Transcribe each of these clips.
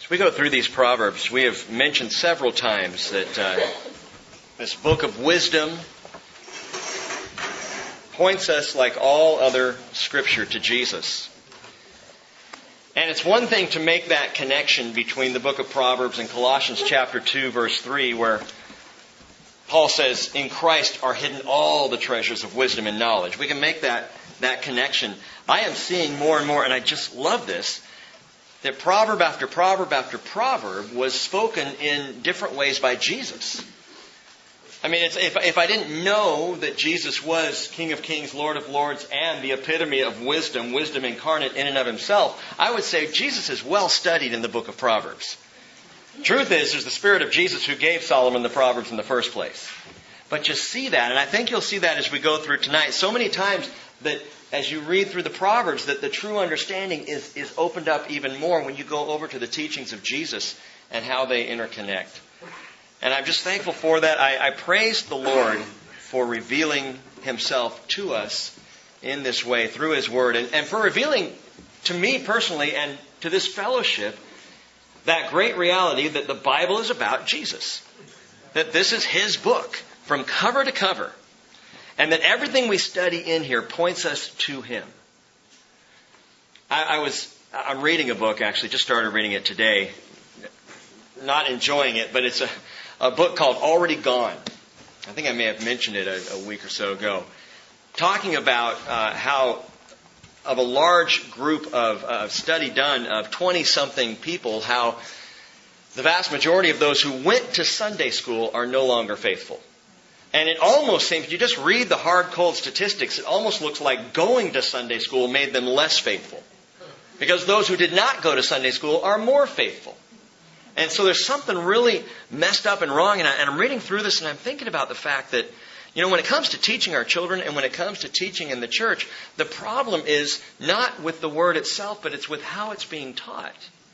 As we go through these Proverbs, we have mentioned several times that this book of wisdom points us, like all other Scripture, to Jesus. And it's one thing to make that connection between the book of Proverbs and Colossians chapter 2, verse 3, where Paul says, in Christ are hidden all the treasures of wisdom and knowledge. We can make that connection. I am seeing more and more, and I just love this, that proverb after proverb after proverb was spoken in different ways by Jesus. I mean, if I didn't know that Jesus was King of Kings, Lord of Lords, and the epitome of wisdom, wisdom incarnate in and of Himself, I would say Jesus is well studied in the book of Proverbs. Truth is, there's the Spirit of Jesus who gave Solomon the Proverbs in the first place. But you see that, and I think you'll see that as we go through tonight, so many times that as you read through the Proverbs, that the true understanding is opened up even more when you go over to the teachings of Jesus and how they interconnect. And I'm just thankful for that. I praise the Lord for revealing Himself to us in this way through His Word, and for revealing to me personally and to this fellowship that great reality that the Bible is about Jesus. That this is His book from cover to cover. And that everything we study in here points us to Him. I'm reading a book, actually, just started reading it today. Not enjoying it, but it's a book called Already Gone. I think I may have mentioned it a week or so ago. Talking about how of a large group of study done of 20-something people, how the vast majority of those who went to Sunday school are no longer faithful. And it almost seems, if you just read the hard, cold statistics, it almost looks like going to Sunday school made them less faithful. Because those who did not go to Sunday school are more faithful. And so there's something really messed up and wrong. And I'm reading through this and I'm thinking about the fact that, when it comes to teaching our children and when it comes to teaching in the church, the problem is not with the Word itself, but it's with how it's being taught.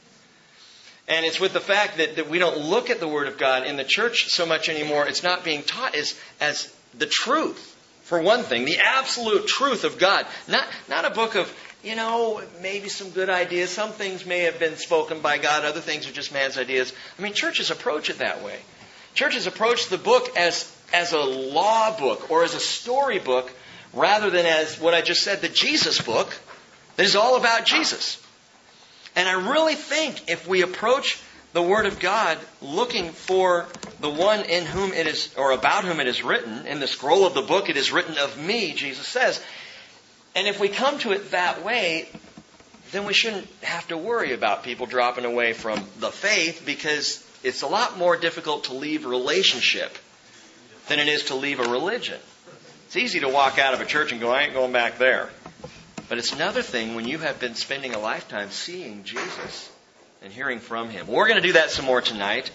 And it's with the fact that we don't look at the Word of God in the church so much anymore. It's not being taught as the truth, for one thing, the absolute truth of God. Not a book of, maybe some good ideas. Some things may have been spoken by God. Other things are just man's ideas. I mean, churches approach it that way. Churches approach the book as a law book or as a story book rather than as what I just said, the Jesus book that is all about Jesus. And I really think if we approach the Word of God looking for the one in whom it is, or about whom it is written, in the scroll of the book it is written of me, Jesus says, and if we come to it that way, then we shouldn't have to worry about people dropping away from the faith, because it's a lot more difficult to leave a relationship than it is to leave a religion. It's easy to walk out of a church and go, I ain't going back there. But it's another thing when you have been spending a lifetime seeing Jesus and hearing from Him. We're going to do that some more tonight.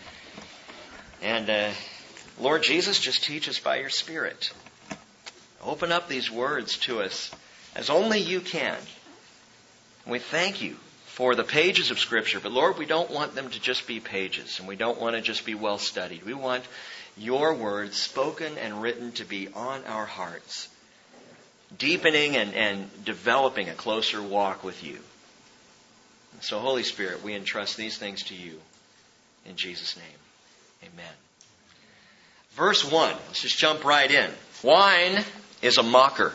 And Lord Jesus, just teach us by Your Spirit. Open up these words to us as only You can. We thank You for the pages of Scripture. But Lord, we don't want them to just be pages. And we don't want to just be well studied. We want Your words spoken and written to be on our hearts, deepening and developing a closer walk with You. So, Holy Spirit, we entrust these things to You. In Jesus' name, amen. Verse 1, let's just jump right in. Wine is a mocker.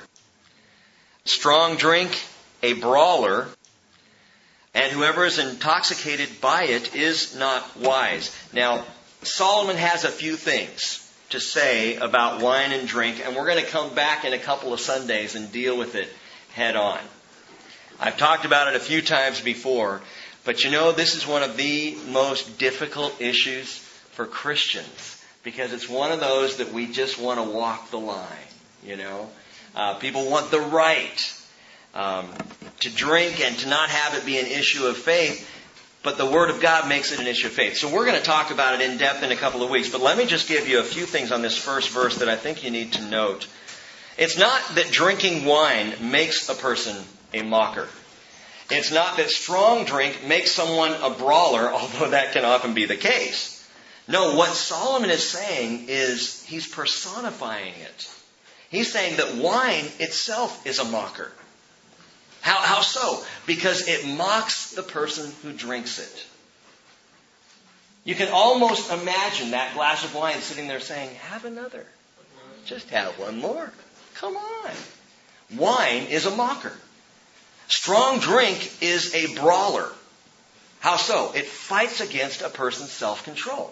Strong drink, a brawler. And whoever is intoxicated by it is not wise. Now, Solomon has a few things to say about wine and drink, and we're going to come back in a couple of Sundays and deal with it head on. I've talked about it a few times before, but this is one of the most difficult issues for Christians, because it's one of those that we just want to walk the line, People want the right to drink and to not have it be an issue of faith. But the Word of God makes it an issue of faith. So we're going to talk about it in depth in a couple of weeks. But let me just give you a few things on this first verse that I think you need to note. It's not that drinking wine makes a person a mocker. It's not that strong drink makes someone a brawler, although that can often be the case. No, what Solomon is saying is he's personifying it. He's saying that wine itself is a mocker. How so? Because it mocks the person who drinks it. You can almost imagine that glass of wine sitting there saying, have another. Just have one more. Come on. Wine is a mocker. Strong drink is a brawler. How so? It fights against a person's self-control.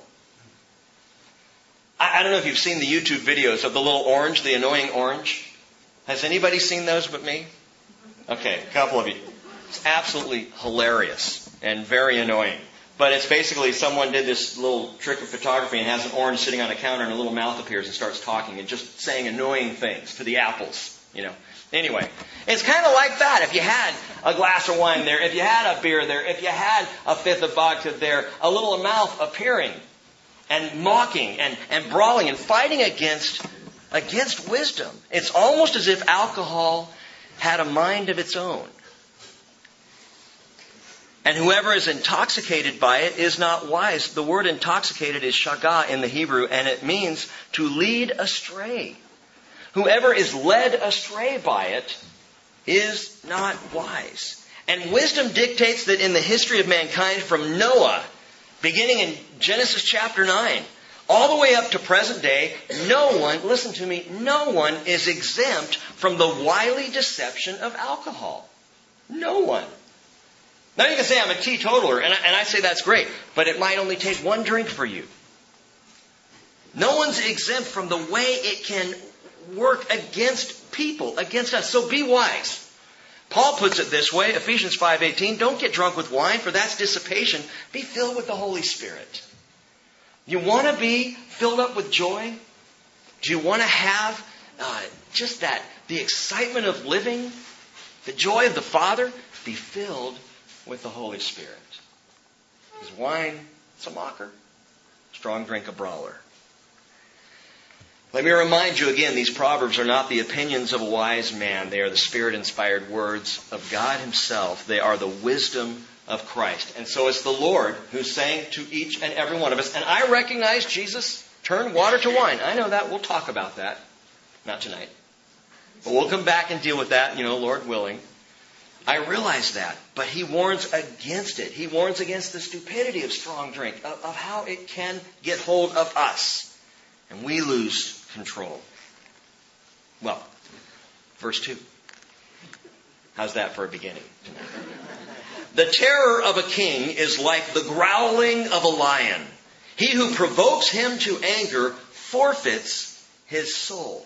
I don't know if you've seen the YouTube videos of the little orange, the annoying orange. Has anybody seen those but me? Okay, a couple of you. It's absolutely hilarious and very annoying. But it's basically someone did this little trick of photography and has an orange sitting on a counter and a little mouth appears and starts talking and just saying annoying things to the apples, Anyway, it's kind of like that. If you had a glass of wine there, if you had a beer there, if you had a fifth of vodka there, a little mouth appearing and mocking and brawling and fighting against wisdom. It's almost as if alcohol had a mind of its own. And whoever is intoxicated by it is not wise. The word intoxicated is shagah in the Hebrew, and it means to lead astray. Whoever is led astray by it is not wise. And wisdom dictates that in the history of mankind from Noah, beginning in Genesis chapter 9, all the way up to present day, no one is exempt from the wily deception of alcohol. No one. Now you can say I'm a teetotaler, and I say that's great, but it might only take one drink for you. No one's exempt from the way it can work against people, against us. So be wise. Paul puts it this way, Ephesians 5:18, don't get drunk with wine, for that's dissipation. Be filled with the Holy Spirit. You want to be filled up with joy? Do you want to have the excitement of living, the joy of the Father? Be filled with the Holy Spirit. Because wine, it's a mocker. Strong drink, a brawler. Let me remind you again, these Proverbs are not the opinions of a wise man. They are the Spirit-inspired words of God Himself. They are the wisdom of Christ. And so it's the Lord who's saying to each and every one of us, and I recognize Jesus turned water to wine. I know that. We'll talk about that. Not tonight. But we'll come back and deal with that, Lord willing. I realize that. But He warns against it. He warns against the stupidity of strong drink, of how it can get hold of us. And we lose control. Well, verse 2. How's that for a beginning? The terror of a king is like the growling of a lion. He who provokes him to anger forfeits his soul.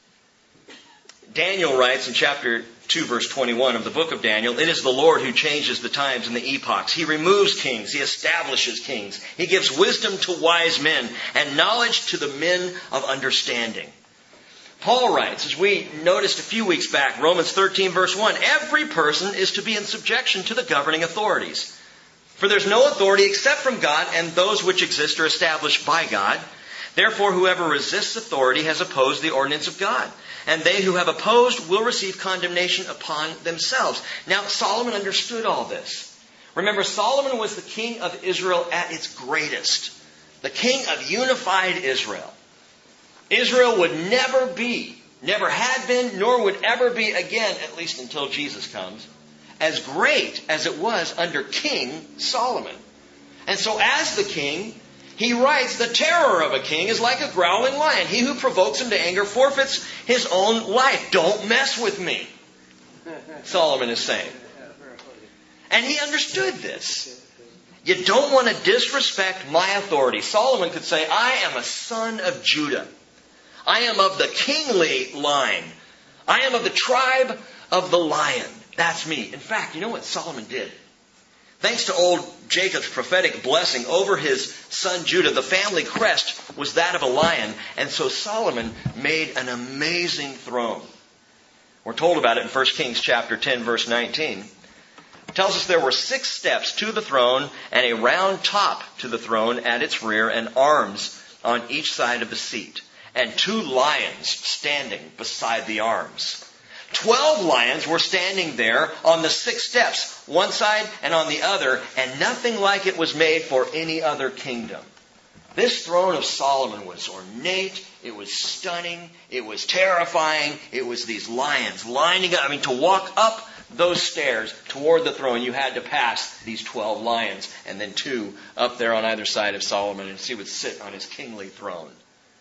Daniel writes in chapter 2, verse 21 of the book of Daniel, it is the Lord who changes the times and the epochs. He removes kings. He establishes kings. He gives wisdom to wise men and knowledge to the men of understanding. Paul writes, as we noticed a few weeks back, Romans 13, verse 1, every person is to be in subjection to the governing authorities. For there's no authority except from God, and those which exist are established by God. Therefore, whoever resists authority has opposed the ordinance of God. And they who have opposed will receive condemnation upon themselves. Now, Solomon understood all this. Remember, Solomon was the king of Israel at its greatest. The king of unified Israel. Israel would never had been, nor would ever be again, at least until Jesus comes, as great as it was under King Solomon. And so as the king, he writes, the terror of a king is like a growling lion. He who provokes him to anger forfeits his own life. Don't mess with me, Solomon is saying. And he understood this. You don't want to disrespect my authority. Solomon could say, I am a son of Judah. I am of the kingly line. I am of the tribe of the lion. That's me. In fact, you know what Solomon did? Thanks to old Jacob's prophetic blessing over his son Judah, the family crest was that of a lion. And so Solomon made an amazing throne. We're told about it in 1 Kings chapter 10, verse 19. It tells us there were 6 steps to the throne and a round top to the throne at its rear and arms on each side of the seat. And 2 lions standing beside the arms. 12 lions were standing there on the 6 steps, one side and on the other, and nothing like it was made for any other kingdom. This throne of Solomon was ornate, it was stunning, it was terrifying, it was these lions lining up. To walk up those stairs toward the throne, you had to pass these 12 lions and then 2 up there on either side of Solomon, and he would sit on his kingly throne.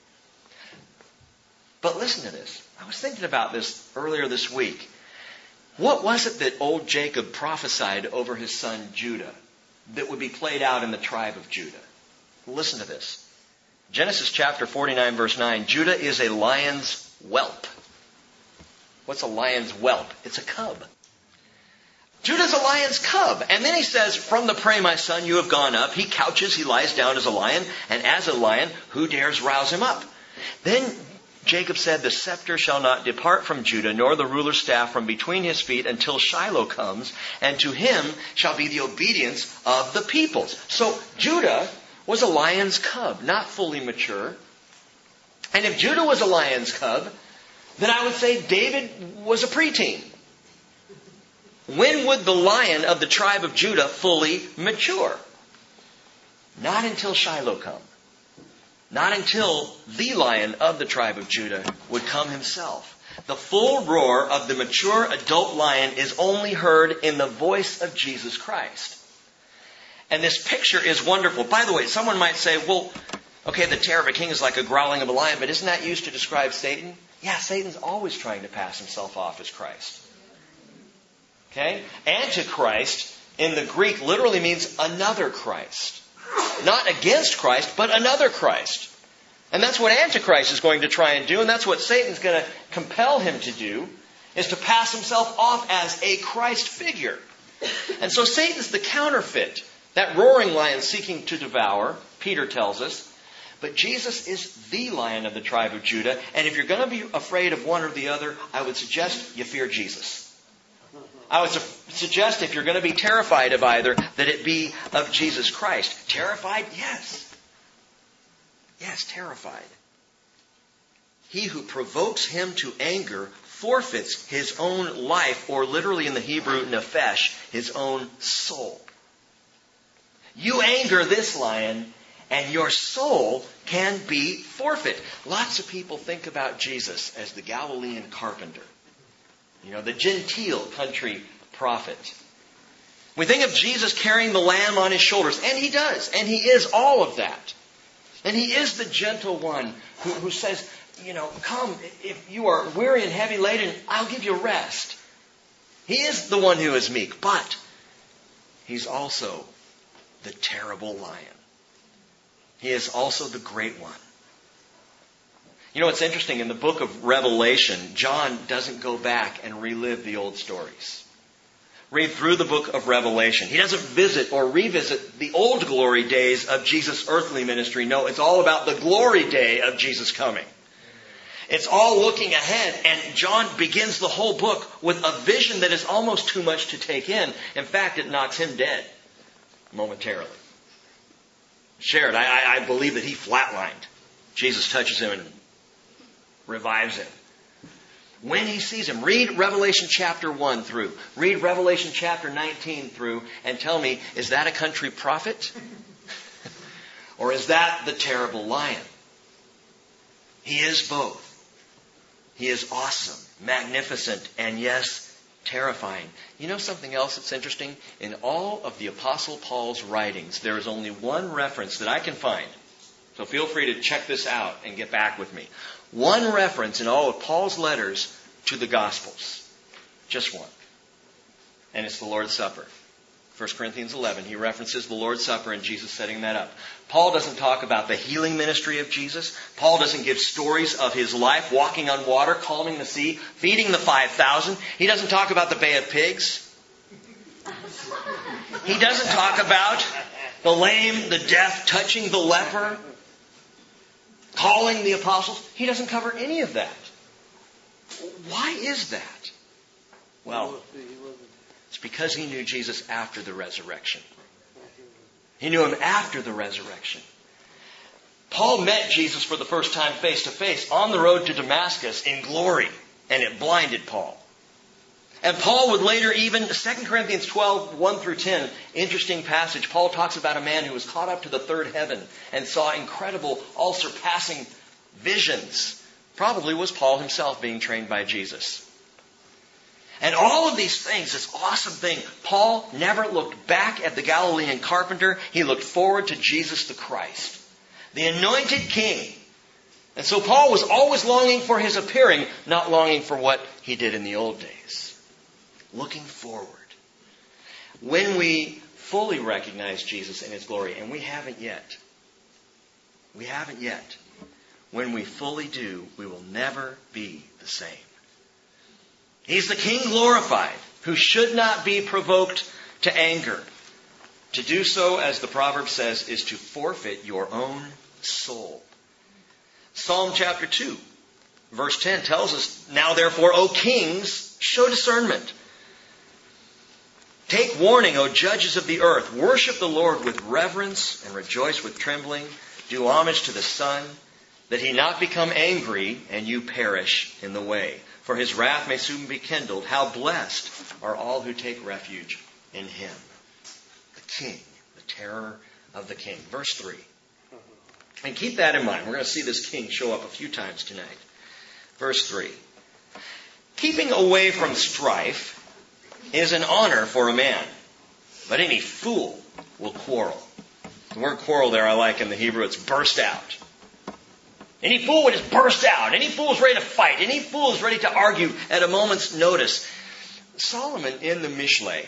But listen to this. I was thinking about this earlier this week. What was it that old Jacob prophesied over his son Judah that would be played out in the tribe of Judah? Listen to this. Genesis chapter 49, verse 9. Judah is a lion's whelp. What's a lion's whelp? It's a cub. Judah's a lion's cub. And then he says, from the prey, my son, you have gone up. He couches, he lies down as a lion. And as a lion, who dares rouse him up? Then Jacob said, the scepter shall not depart from Judah, nor the ruler's staff from between his feet until Shiloh comes, and to him shall be the obedience of the peoples. So Judah was a lion's cub, not fully mature. And if Judah was a lion's cub, then I would say David was a preteen. When would the lion of the tribe of Judah fully mature? Not until Shiloh come. Not until the lion of the tribe of Judah would come himself. The full roar of the mature adult lion is only heard in the voice of Jesus Christ. And this picture is wonderful. By the way, someone might say, well, okay, the terror of a king is like a growling of a lion, but isn't that used to describe Satan? Yeah, Satan's always trying to pass himself off as Christ. Okay? Antichrist in the Greek literally means another Christ. Not against Christ, but another Christ. And that's what Antichrist is going to try and do, and that's what Satan's going to compel him to do, is to pass himself off as a Christ figure. And so Satan's the counterfeit, that roaring lion seeking to devour, Peter tells us. But Jesus is the lion of the tribe of Judah, and if you're going to be afraid of one or the other, I would suggest you fear Jesus. I would suggest if you're going to be terrified of either, that it be of Jesus Christ. Terrified? Yes. Yes, terrified. He who provokes him to anger forfeits his own life, or literally in the Hebrew, nephesh, his own soul. You anger this lion, and your soul can be forfeit. Lots of people think about Jesus as the Galilean carpenter. You know, the genteel country prophet. We think of Jesus carrying the lamb on his shoulders, and he does, and he is all of that. And he is the gentle one who says, you know, come, if you are weary and heavy laden, I'll give you rest. He is the one who is meek, but he's also the terrible lion. He is also the great one. You know what's interesting? In the book of Revelation, John doesn't go back and relive the old stories. Read through the book of Revelation. He doesn't visit or revisit the old glory days of Jesus' earthly ministry. No, it's all about the glory day of Jesus coming. It's all looking ahead, and John begins the whole book with a vision that is almost too much to take in. In fact, it knocks him dead momentarily. Shared, I believe that he flatlined. Jesus touches him and revives him. When he sees him, read Revelation chapter 1 through. Read Revelation chapter 19 through and tell me, is that a country prophet? Or is that the terrible lion? He is both. He is awesome, magnificent, and yes, terrifying. You know something else that's interesting? In all of the Apostle Paul's writings, there is only one reference that I can find. So feel free to check this out and get back with me. One reference in all of Paul's letters to the Gospels. Just one. And it's the Lord's Supper. 1 Corinthians 11, he references the Lord's Supper and Jesus setting that up. Paul doesn't talk about the healing ministry of Jesus. Paul doesn't give stories of his life, walking on water, calming the sea, feeding the 5,000. He doesn't talk about the Bay of Pigs. He doesn't talk about the lame, the deaf, touching the leper, calling the apostles. He doesn't cover any of that. Why is that? Well, it's because he knew Jesus after the resurrection. He knew him after the resurrection. Paul met Jesus for the first time face to face on the road to Damascus in glory, and it blinded Paul. And Paul would later even, 2 Corinthians 12, 1 through 10, interesting passage. Paul talks about a man who was caught up to the third heaven and saw incredible, all-surpassing visions. Probably was Paul himself being trained by Jesus. And all of these things, this awesome thing, Paul never looked back at the Galilean carpenter. He looked forward to Jesus the Christ, the anointed king. And so Paul was always longing for his appearing, not longing for what he did in the old days. Looking forward. When we fully recognize Jesus in His glory, and we haven't yet. When we fully do, we will never be the same. He's the King glorified, who should not be provoked to anger. To do so, as the proverb says, is to forfeit your own soul. Psalm chapter 2, verse 10 tells us, "Now therefore, O kings, show discernment. Take warning, O judges of the earth. Worship the Lord with reverence and rejoice with trembling. Do homage to the Son, that He not become angry and you perish in the way. For His wrath may soon be kindled. How blessed are all who take refuge in Him." The King, the terror of the King. Verse 3. And keep that in mind. We're going to see this King show up a few times tonight. Verse 3. "Keeping away from strife is an honor for a man, but any fool will quarrel." The word quarrel there I like in the Hebrew. It's burst out. Any fool would just burst out. Any fool is ready to fight. Any fool is ready to argue at a moment's notice. Solomon in the Mishlei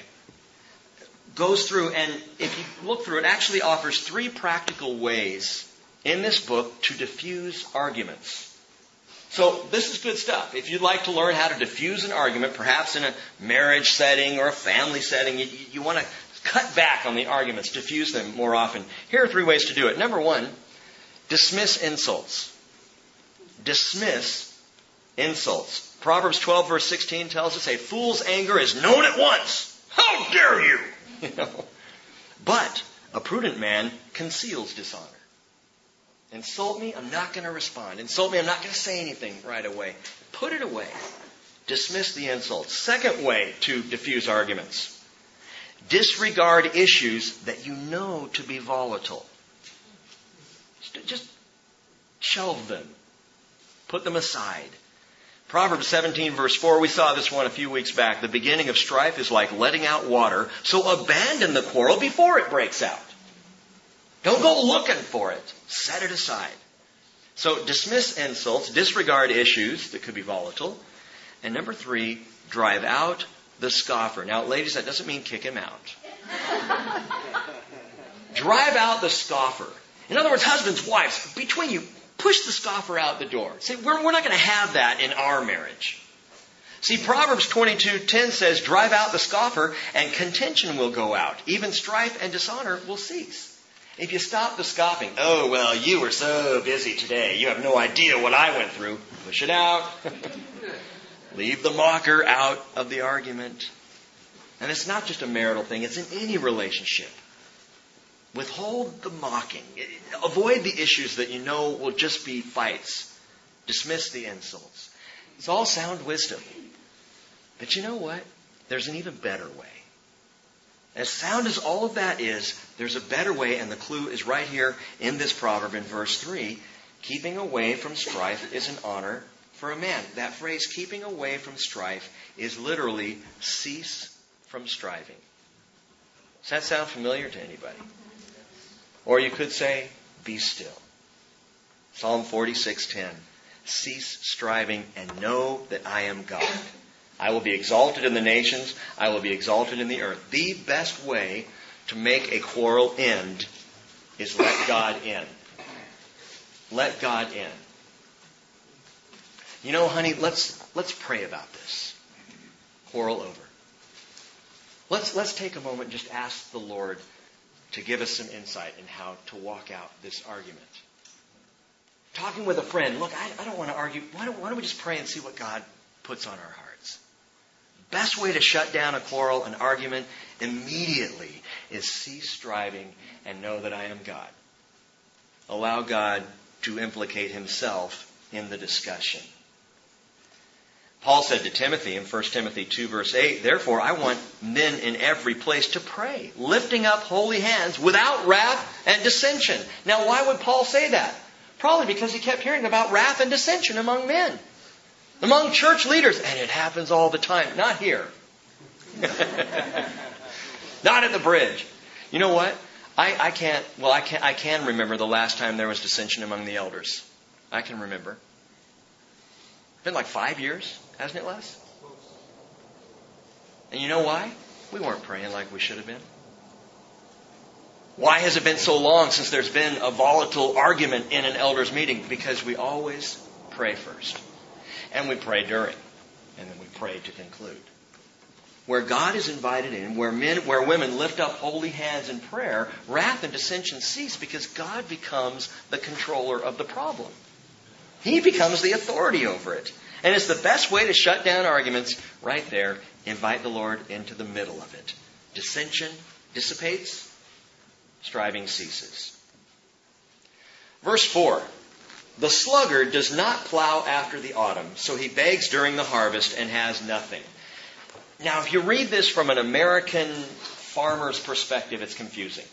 goes through, and if you look through it, actually offers 3 practical ways in this book to diffuse arguments. So this is good stuff. If you'd like to learn how to diffuse an argument, perhaps in a marriage setting or a family setting, you want to cut back on the arguments, diffuse them more often. Here are 3 ways to do it. Number 1, dismiss insults. Dismiss insults. Proverbs 12 verse 16 tells us, "A fool's anger is known at once. How dare you?" But a prudent man conceals dishonor. Insult me, I'm not going to respond. Insult me, I'm not going to say anything right away. Put it away. Dismiss the insults. Second way to diffuse arguments. Disregard issues that you know to be volatile. Just shelve them. Put them aside. Proverbs 17 verse 4, we saw this one a few weeks back. "The beginning of strife is like letting out water, so abandon the quarrel before it breaks out." Don't go looking for it. Set it aside. So dismiss insults, disregard issues that could be volatile. And number 3, drive out the scoffer. Now, ladies, that doesn't mean kick him out. Drive out the scoffer. In other words, husbands, wives, between you, push the scoffer out the door. See, we're not going to have that in our marriage. See, Proverbs 22:10 says, "Drive out the scoffer, and contention will go out. Even strife and dishonor will cease." If you stop the scoffing, "Oh, well, you were so busy today. You have no idea what I went through." Push it out. Leave the mocker out of the argument. And it's not just a marital thing. It's in any relationship. Withhold the mocking. Avoid the issues that you know will just be fights. Dismiss the insults. It's all sound wisdom. But you know what? There's an even better way. As sound as all of that is, there's a better way, and the clue is right here in this proverb in verse 3. "Keeping away from strife is an honor for a man." That phrase, keeping away from strife, is literally cease from striving. Does that sound familiar to anybody? Or you could say, be still. Psalm 46:10. "Cease striving and know that I am God. I will be exalted in the nations. I will be exalted in the earth." The best way to make a quarrel end is let God in. Let God in. You know, honey, let's pray about this. Quarrel over. Let's take a moment and just ask the Lord to give us some insight in how to walk out this argument. Talking with a friend, "Look, I don't want to argue. Why don't we just pray and see what God puts on our hearts?" Best way to shut down a quarrel, an argument, immediately is cease striving and know that I am God. Allow God to implicate Himself in the discussion. Paul said to Timothy in 1 Timothy 2 verse 8, "Therefore I want men in every place to pray, lifting up holy hands without wrath and dissension." Now, why would Paul say that? Probably because he kept hearing about wrath and dissension among men. Among church leaders. And it happens all the time. Not here. Not at the bridge. You know what? I can remember the last time there was dissension among the elders. I can remember. It's been like 5 years, hasn't it, Les? And you know why? We weren't praying like we should have been. Why has it been so long since there's been a volatile argument in an elders meeting? Because we always pray first. And we pray during. And then we pray to conclude. Where God is invited in, where women lift up holy hands in prayer, wrath and dissension cease because God becomes the controller of the problem. He becomes the authority over it. And it's the best way to shut down arguments right there. Invite the Lord into the middle of it. Dissension dissipates. Striving ceases. Verse 4. The sluggard does not plow after the autumn, so he begs during the harvest and has nothing. Now, if you read this from an American farmer's perspective, it's confusing.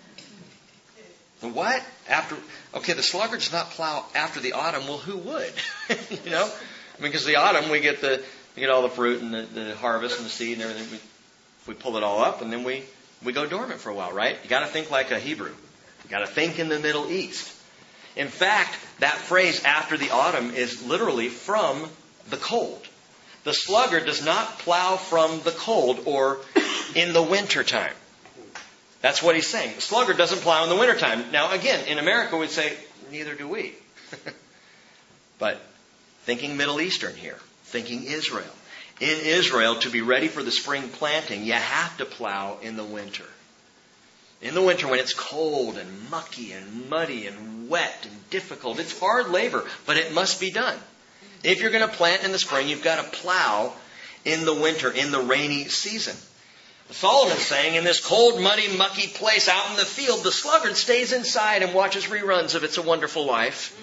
What? The sluggard does not plow after the autumn. Well, who would? You know? Because the autumn, we get all the fruit and the harvest and the seed and everything. We pull it all up and then we go dormant for a while, right? You got to think like a Hebrew. You got to think in the Middle East. In fact, that phrase after the autumn is literally from the cold. The sluggard does not plow from the cold or in the wintertime. That's what he's saying. The sluggard doesn't plow in the wintertime. Now, again, in America, we'd say, neither do we. But thinking Middle Eastern here, thinking Israel. In Israel, to be ready for the spring planting, you have to plow in the winter. In the winter when it's cold and mucky and muddy and wet and difficult. It's hard labor, but it must be done. If you're going to plant in the spring, you've got to plow in the winter, in the rainy season. Solomon's saying, in this cold, muddy, mucky place out in the field, the sluggard stays inside and watches reruns of It's a Wonderful Life.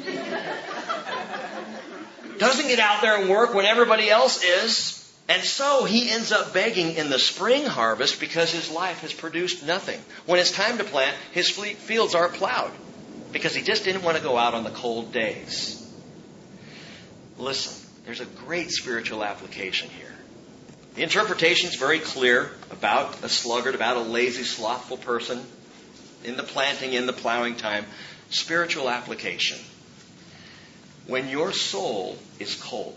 Doesn't get out there and work when everybody else is. And so he ends up begging in the spring harvest because his life has produced nothing. When it's time to plant, his fields aren't plowed because he just didn't want to go out on the cold days. Listen, there's a great spiritual application here. The interpretation is very clear about a sluggard, about a lazy, slothful person in the planting, in the plowing time. Spiritual application. When your soul is cold,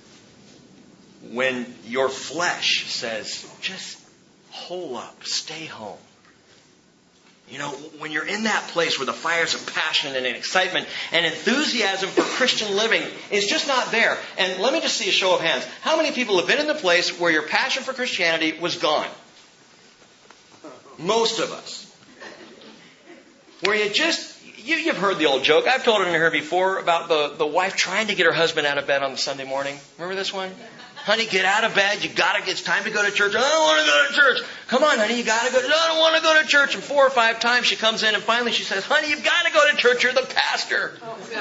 when your flesh says, just hole up, stay home. You know, when you're in that place where the fires of passion and excitement and enthusiasm for Christian living is just not there. And let me just see a show of hands. How many people have been in the place where your passion for Christianity was gone? Most of us. Where you've heard the old joke. I've told it to her before about the wife trying to get her husband out of bed on the Sunday morning. Remember this one? Honey, get out of bed. It's time to go to church. I don't want to go to church. Come on, honey, you got to go. No, I don't want to go to church. And 4 or 5 times she comes in and finally she says, honey, you've got to go to church. You're the pastor.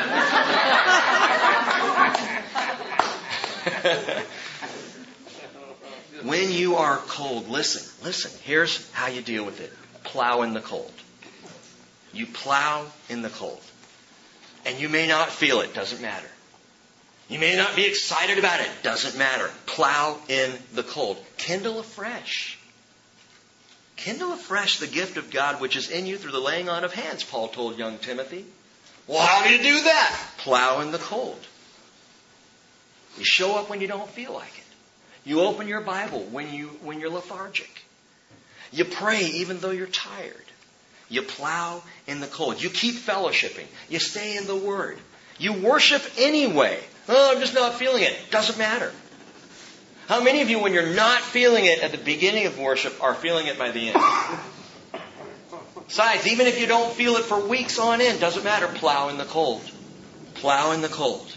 When you are cold, listen. Here's how you deal with it. Plow in the cold. You plow in the cold. And you may not feel it. Doesn't matter. You may not be excited about it. Doesn't matter. Plow in the cold. Kindle afresh. Kindle afresh the gift of God which is in you through the laying on of hands, Paul told young Timothy. Well, how do you do that? Plow in the cold. You show up when you don't feel like it. You open your Bible when you're lethargic. You pray even though you're tired. You plow in the cold. You keep fellowshipping. You stay in the Word. You worship anyway. Oh, I'm just not feeling it. Doesn't matter. How many of you, when you're not feeling it at the beginning of worship, are feeling it by the end? Besides, even if you don't feel it for weeks on end, doesn't matter. Plow in the cold. Plow in the cold.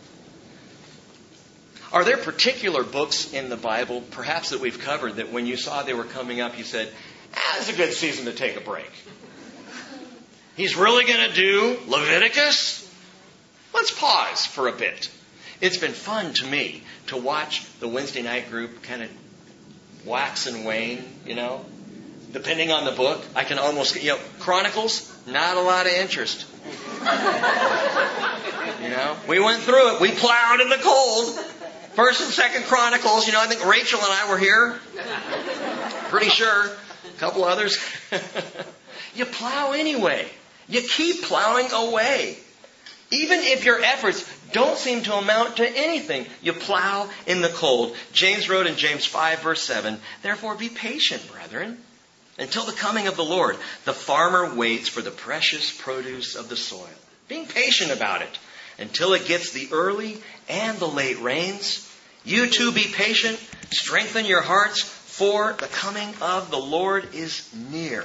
Are there particular books in the Bible, perhaps that we've covered, that when you saw they were coming up, you said, it's a good season to take a break? He's really going to do Leviticus? Let's pause for a bit. It's been fun to me to watch the Wednesday night group kind of wax and wane, Depending on the book, I can almost, Chronicles, not a lot of interest. We went through it. We plowed in the cold. 1st and 2nd Chronicles. I think Rachel and I were here. Pretty sure. A couple others. You plow anyway. You keep plowing away. Even if your efforts don't seem to amount to anything, you plow in the cold. James wrote in James 5, verse 7, "Therefore be patient, brethren, until the coming of the Lord. The farmer waits for the precious produce of the soil." Being patient about it until it gets the early and the late rains. You too be patient. Strengthen your hearts, for the coming of the Lord is near.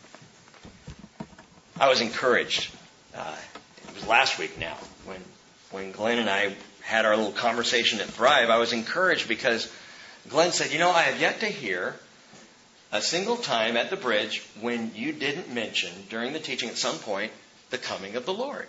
I was encouraged. It was last week now when Glenn and I had our little conversation at Thrive. I was encouraged because Glenn said, I have yet to hear a single time at the bridge when you didn't mention during the teaching at some point the coming of the Lord.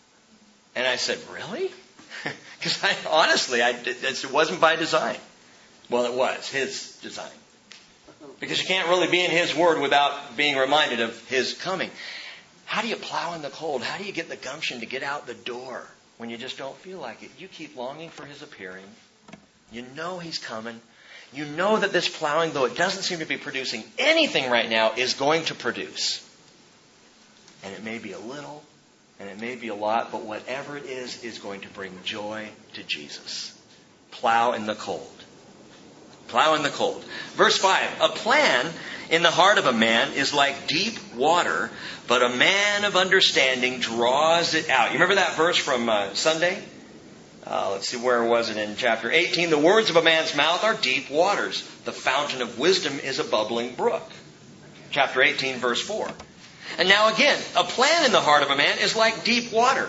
And I said, really? Because honestly, it wasn't by design. Well, it was His design. Because you can't really be in His Word without being reminded of His coming. How do you plow in the cold? How do you get the gumption to get out the door when you just don't feel like it? You keep longing for His appearing. You know He's coming. You know that this plowing, though it doesn't seem to be producing anything right now, is going to produce. And it may be a little, and it may be a lot, but whatever it is going to bring joy to Jesus. Plow in the cold. Plow in the cold. Verse 5, "A plan in the heart of a man is like deep water, but a man of understanding draws it out." You remember that verse from Sunday? Let's see, where was it? In chapter 18. "The words of a man's mouth are deep waters. The fountain of wisdom is a bubbling brook." Chapter 18, verse 4. And now again, a plan in the heart of a man is like deep water.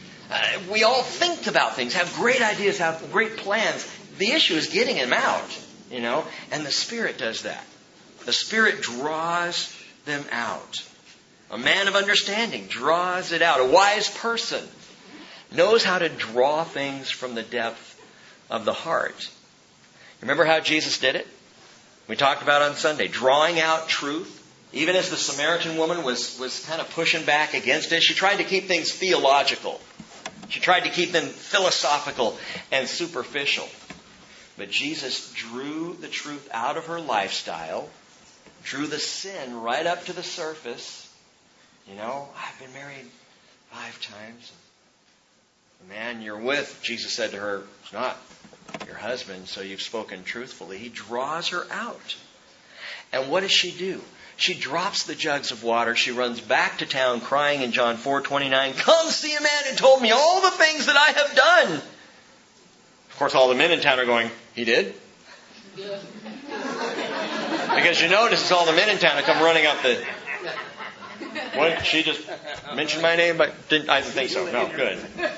We all think about things, have great ideas, have great plans. The issue is getting them out, and the Spirit does that. The Spirit draws them out. A man of understanding draws it out. A wise person knows how to draw things from the depth of the heart. Remember how Jesus did it? We talked about it on Sunday. Drawing out truth. Even as the Samaritan woman was kind of pushing back against it, she tried to keep things theological. She tried to keep them philosophical and superficial. But Jesus drew the truth out of her lifestyle, drew the sin right up to the surface. I've been married 5 times. The man you're with, Jesus said to her, is not your husband, so you've spoken truthfully. He draws her out. And what does she do? She drops the jugs of water. She runs back to town crying in John 4:29, "Come see a man who told me all the things that I have done." Of course, all the men in town are going, "He did?" Because you notice all the men in town have come running up the... What? She just mentioned my name, but I didn't think so. No, good.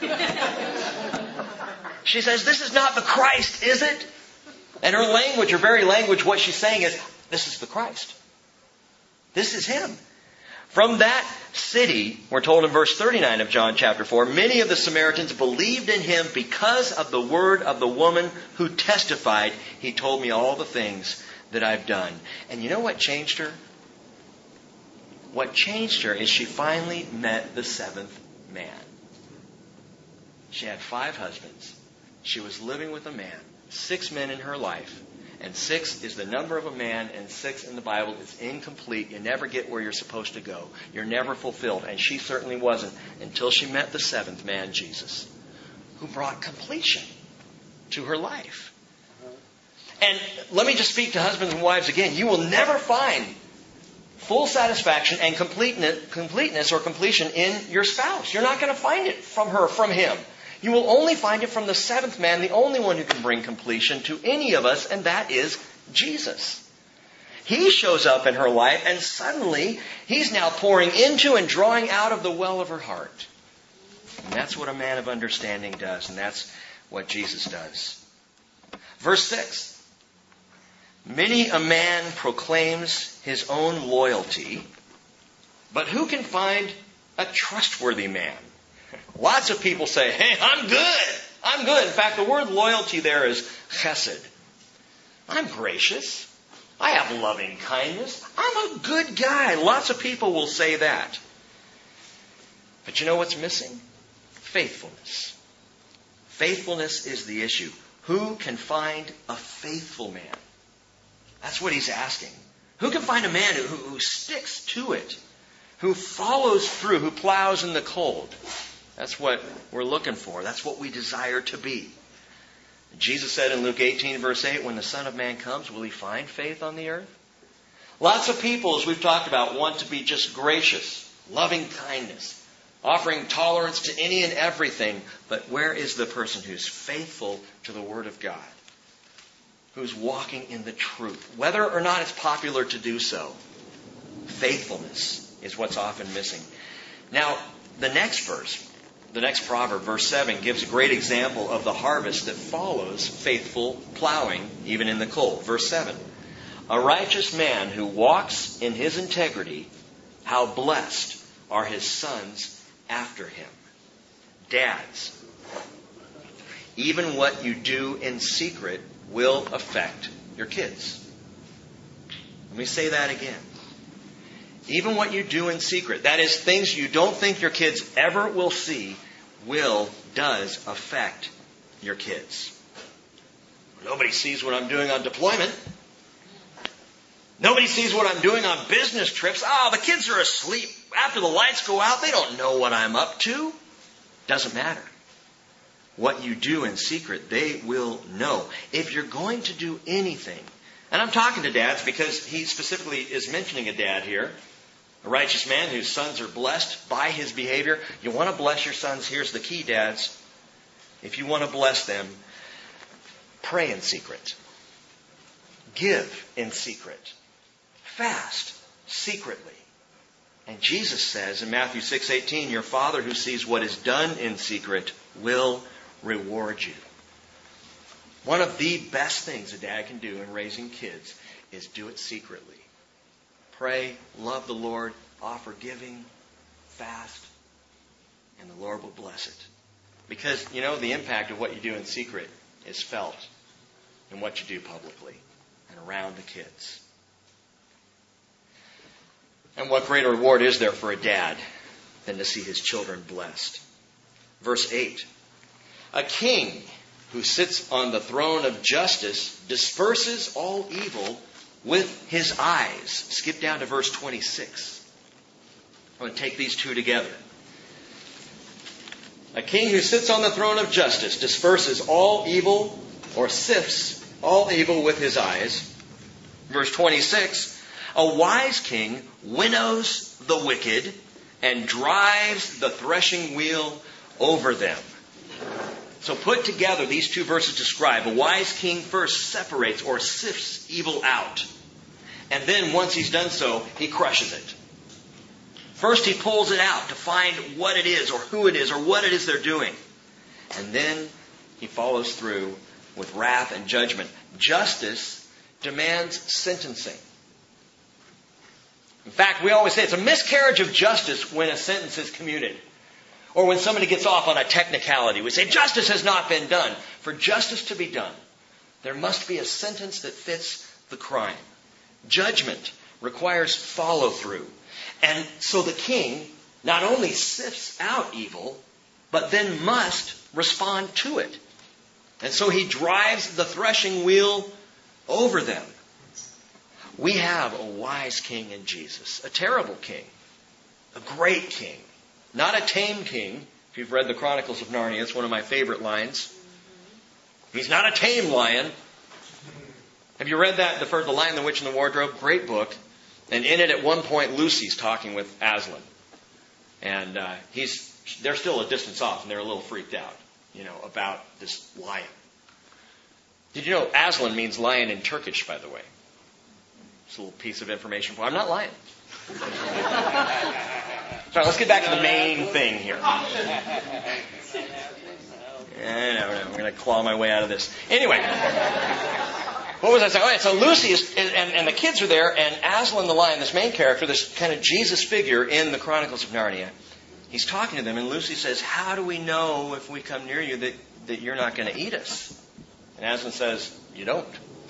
She says, "This is not the Christ, is it?" And her language, her very language, what she's saying is, this is the Christ. This is Him. From that city, we're told in verse 39 of John chapter 4, many of the Samaritans believed in Him because of the word of the woman who testified, "He told me all the things that I've done." And you know what changed her? What changed her is she finally met the 7th man. She had 5 husbands. She was living with a man. 6 men in her life. And 6 is the number of a man, and 6 in the Bible is incomplete. You never get where you're supposed to go. You're never fulfilled. And she certainly wasn't until she met the 7th man, Jesus, who brought completion to her life. And let me just speak to husbands and wives again. You will never find full satisfaction and completeness or completion in your spouse. You're not going to find it from her, from him. You will only find it from the 7th man, the only one who can bring completion to any of us, and that is Jesus. He shows up in her life, and suddenly He's now pouring into and drawing out of the well of her heart. And that's what a man of understanding does, and that's what Jesus does. Verse 6. Many a man proclaims his own loyalty, but who can find a trustworthy man? Lots of people say, "Hey, I'm good. I'm good." In fact, the word loyalty there is chesed. I'm gracious. I have loving kindness. I'm a good guy. Lots of people will say that. But you know what's missing? Faithfulness. Faithfulness is the issue. Who can find a faithful man? That's what he's asking. Who can find a man who sticks to it? Who follows through, who plows in the cold? That's what we're looking for. That's what we desire to be. Jesus said in Luke 18, verse 8, when the Son of Man comes, will he find faith on the earth? Lots of people, as we've talked about, want to be just gracious, loving kindness, offering tolerance to any and everything. But where is the person who's faithful to the Word of God? Who's walking in the truth? Whether or not it's popular to do so, faithfulness is what's often missing. Now, the next verse, the next proverb, verse 7, gives a great example of the harvest that follows faithful plowing, even in the cold. Verse 7, a righteous man who walks in his integrity, how blessed are his sons after him. Dads, even what you do in secret will affect your kids. Let me say that again. Even what you do in secret, that is, things you don't think your kids ever will see, does affect your kids. Nobody sees what I'm doing on deployment. Nobody sees what I'm doing on business trips. Oh, the kids are asleep. After the lights go out, they don't know what I'm up to. Doesn't matter. What you do in secret, they will know. If you're going to do anything, and I'm talking to dads because he specifically is mentioning a dad here, a righteous man whose sons are blessed by his behavior. You want to bless your sons? Here's the key, dads. If you want to bless them, pray in secret. Give in secret. Fast secretly. And Jesus says in Matthew 6:18, your Father who sees what is done in secret will reward you. One of the best things a dad can do in raising kids is do it secretly. Pray, love the Lord, offer giving, fast, and the Lord will bless it. Because, the impact of what you do in secret is felt in what you do publicly and around the kids. And what greater reward is there for a dad than to see his children blessed? Verse 8. A king who sits on the throne of justice disperses all evil with his eyes. Skip down to verse 26. I'm going to take these two together. A king who sits on the throne of justice disperses all evil, or sifts all evil with his eyes. Verse 26. A wise king winnows the wicked and drives the threshing wheel over them. So put together, these two verses describe. A wise king first separates or sifts evil out. And then once he's done so, he crushes it. First he pulls it out to find what it is or who it is or what it is they're doing. And then he follows through with wrath and judgment. Justice demands sentencing. In fact, we always say it's a miscarriage of justice when a sentence is commuted. Or when somebody gets off on a technicality. We say justice has not been done. For justice to be done, there must be a sentence that fits the crime. Judgment requires follow through. And so the king not only sifts out evil, but then must respond to it. And so he drives the threshing wheel over them. We have a wise king in Jesus. A terrible king. A great king. Not a tame king. If you've read the Chronicles of Narnia, it's one of my favorite lines. He's not a tame lion. Have you read that, The Lion, the Witch, and the Wardrobe? Great book. And in it, at one point, Lucy's talking with Aslan. And they're still a distance off, and they're a little freaked out, about this lion. Did you know Aslan means lion in Turkish, by the way? Just a little piece of information. I'm not lying. Sorry, let's get back to the main thing here. I'm going to claw my way out of this. Anyway. What was I saying? Oh, yeah, so Lucy and the kids are there, and Aslan the lion, this main character, this kind of Jesus figure in the Chronicles of Narnia, he's talking to them, and Lucy says, how do we know if we come near you that you're not going to eat us? And Aslan says, you don't.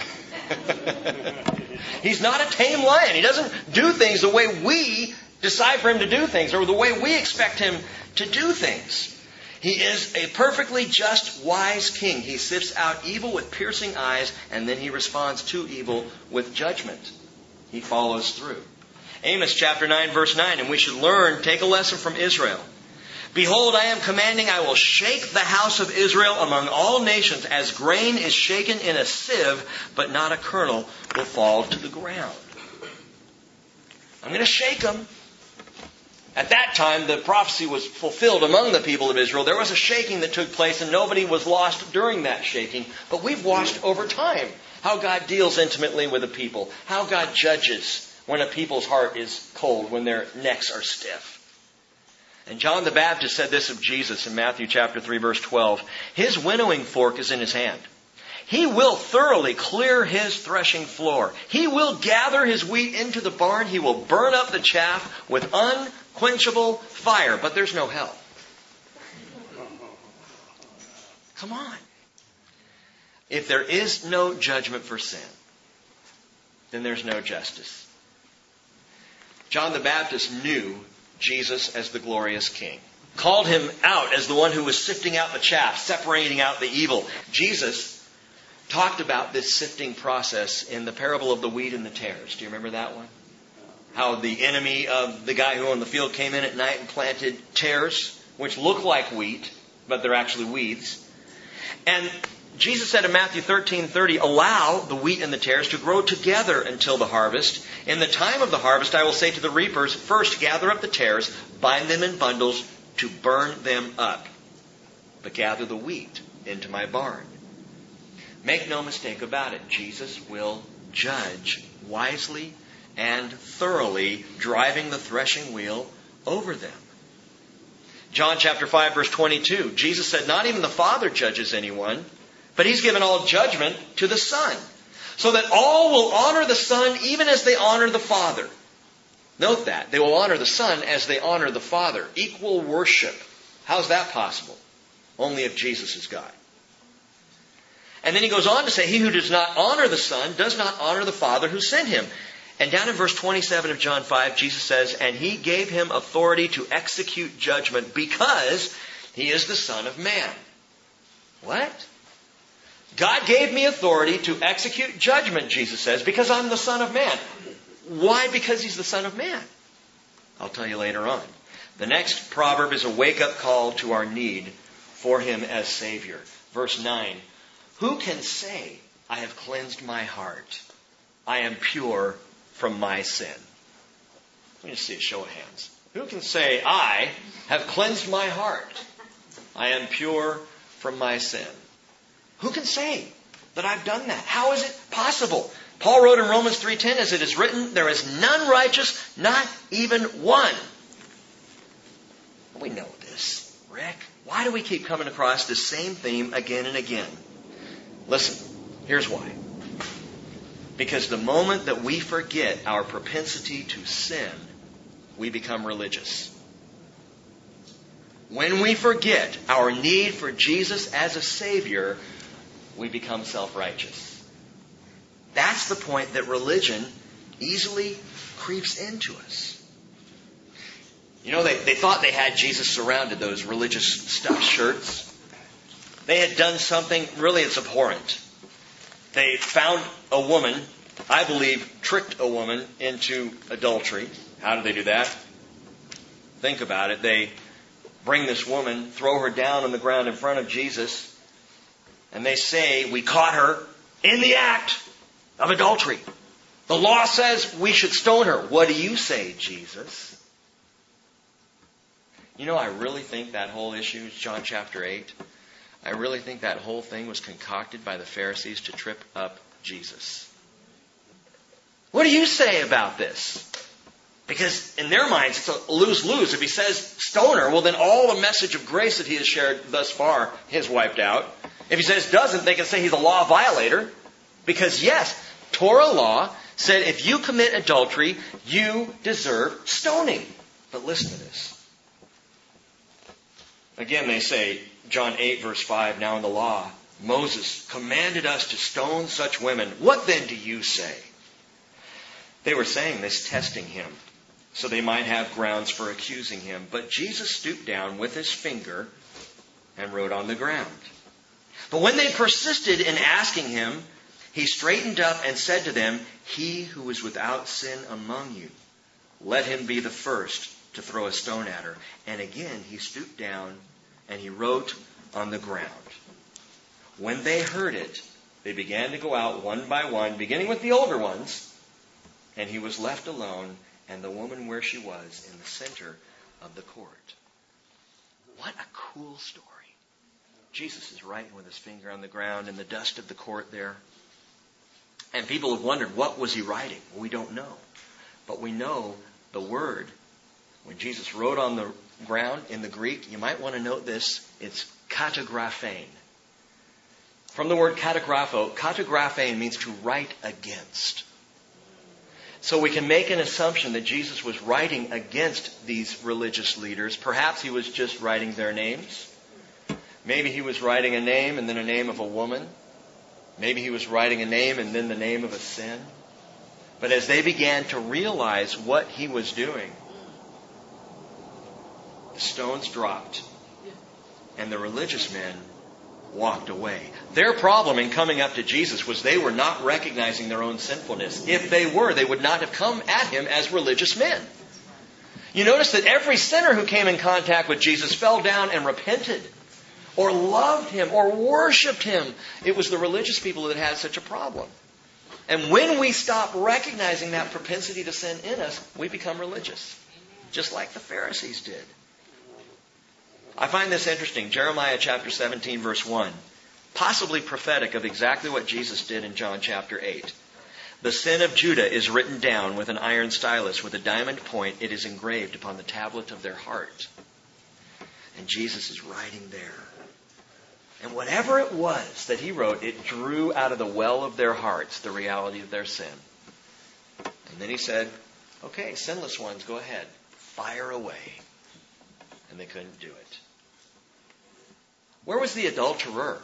He's not a tame lion. He doesn't do things the way we decide for him to do things or the way we expect him to do things. He is a perfectly just, wise king. He sifts out evil with piercing eyes, and then he responds to evil with judgment. He follows through. Amos chapter 9, verse 9, and we should learn, take a lesson from Israel. Behold, I am commanding, I will shake the house of Israel among all nations, as grain is shaken in a sieve, but not a kernel will fall to the ground. I'm going to shake them. At that time, the prophecy was fulfilled among the people of Israel. There was a shaking that took place, and nobody was lost during that shaking. But we've watched over time how God deals intimately with a people, how God judges when a people's heart is cold, when their necks are stiff. And John the Baptist said this of Jesus in Matthew chapter 3, verse 12. His winnowing fork is in his hand. He will thoroughly clear his threshing floor. He will gather his wheat into the barn. He will burn up the chaff with unquenchable fire. But there's no hell. Come on. If there is no judgment for sin, then there's no justice. John the Baptist knew Jesus as the glorious King. Called him out as the one who was sifting out the chaff, separating out the evil. Jesus talked about this sifting process in the parable of the wheat and the tares. Do you remember that one? How the enemy of the guy who owned the field came in at night and planted tares, which look like wheat, but they're actually weeds. And Jesus said in Matthew 13:30, allow the wheat and the tares to grow together until the harvest. In the time of the harvest, I will say to the reapers, first gather up the tares, bind them in bundles to burn them up. But gather the wheat into my barn. Make no mistake about it. Jesus will judge wisely and thoroughly, driving the threshing wheel over them. John chapter 5, verse 22, Jesus said, not even the Father judges anyone, but He's given all judgment to the Son, so that all will honor the Son even as they honor the Father. Note that. They will honor the Son as they honor the Father. Equal worship. How's that possible? Only if Jesus is God. And then he goes on to say, he who does not honor the Son does not honor the Father who sent Him. And down in verse 27 of John 5, Jesus says, and He gave Him authority to execute judgment because He is the Son of Man. What? God gave me authority to execute judgment, Jesus says, because I'm the Son of Man. Why? Because He's the Son of Man. I'll tell you later on. The next proverb is a wake-up call to our need for Him as Savior. Verse 9. Who can say, I have cleansed my heart. I am pure from my sin. Let me just see a show of hands. Who can say, I have cleansed my heart. I am pure from my sin. Who can say that I've done that? How is it possible? Paul wrote in Romans 3:10, as it is written, there is none righteous, not even one. We know this, Rick. Why do we keep coming across this same theme again and again? Listen, here's why. Because the moment that we forget our propensity to sin, we become religious. When we forget our need for Jesus as a Savior, we become self-righteous. That's the point that religion easily creeps into us. You know, they thought they had Jesus surrounded, those religious stuffed shirts. They had done something really it's abhorrent. They found a woman, I believe, tricked a woman into adultery. How did they do that? Think about it. They bring this woman, throw her down on the ground in front of Jesus, and they say, we caught her in the act of adultery. The law says we should stone her. What do you say, Jesus? You know, I really think that whole issue, John chapter 8, I really think that whole thing was concocted by the Pharisees to trip up Jesus. What do you say about this? Because in their minds, it's a lose-lose. If he says stone her, well then all the message of grace that he has shared thus far is wiped out. If he says doesn't, they can say he's a law violator. Because yes, Torah law said if you commit adultery, you deserve stoning. But listen to this. Again, they say, John 8, verse 5, now in the law, Moses commanded us to stone such women. What then do you say? They were saying this, testing him, so they might have grounds for accusing him. But Jesus stooped down with his finger and wrote on the ground. But when they persisted in asking him, he straightened up and said to them, "He who is without sin among you, let him be the first to throw a stone at her." And again he stooped down and he wrote on the ground. When they heard it, they began to go out one by one, beginning with the older ones, and he was left alone, and the woman where she was, in the center of the court. What a cool story. Jesus is writing with his finger on the ground in the dust of the court there. And people have wondered, what was he writing? We don't know. But we know the word, when Jesus wrote on the ground in the Greek, you might want to note this, it's katagraphein. From the word katagrapho, katagraphein means to write against. So we can make an assumption that Jesus was writing against these religious leaders. Perhaps he was just writing their names. Maybe he was writing a name and then a name of a woman. Maybe he was writing a name and then the name of a sin. But as they began to realize what he was doing, the stones dropped and the religious men walked away. Their problem in coming up to Jesus was they were not recognizing their own sinfulness. If they were, they would not have come at him as religious men. You notice that every sinner who came in contact with Jesus fell down and repented, or loved him, or worshipped him. It was the religious people that had such a problem. And when we stop recognizing that propensity to sin in us, we become religious, just like the Pharisees did. I find this interesting. Jeremiah chapter 17, verse 1. Possibly prophetic of exactly what Jesus did in John chapter 8. "The sin of Judah is written down with an iron stylus. With a diamond point, it is engraved upon the tablet of their heart." And Jesus is writing there. And whatever it was that he wrote, it drew out of the well of their hearts the reality of their sin. And then he said, "Okay, sinless ones, go ahead. Fire away." And they couldn't do it. Where was the adulterer?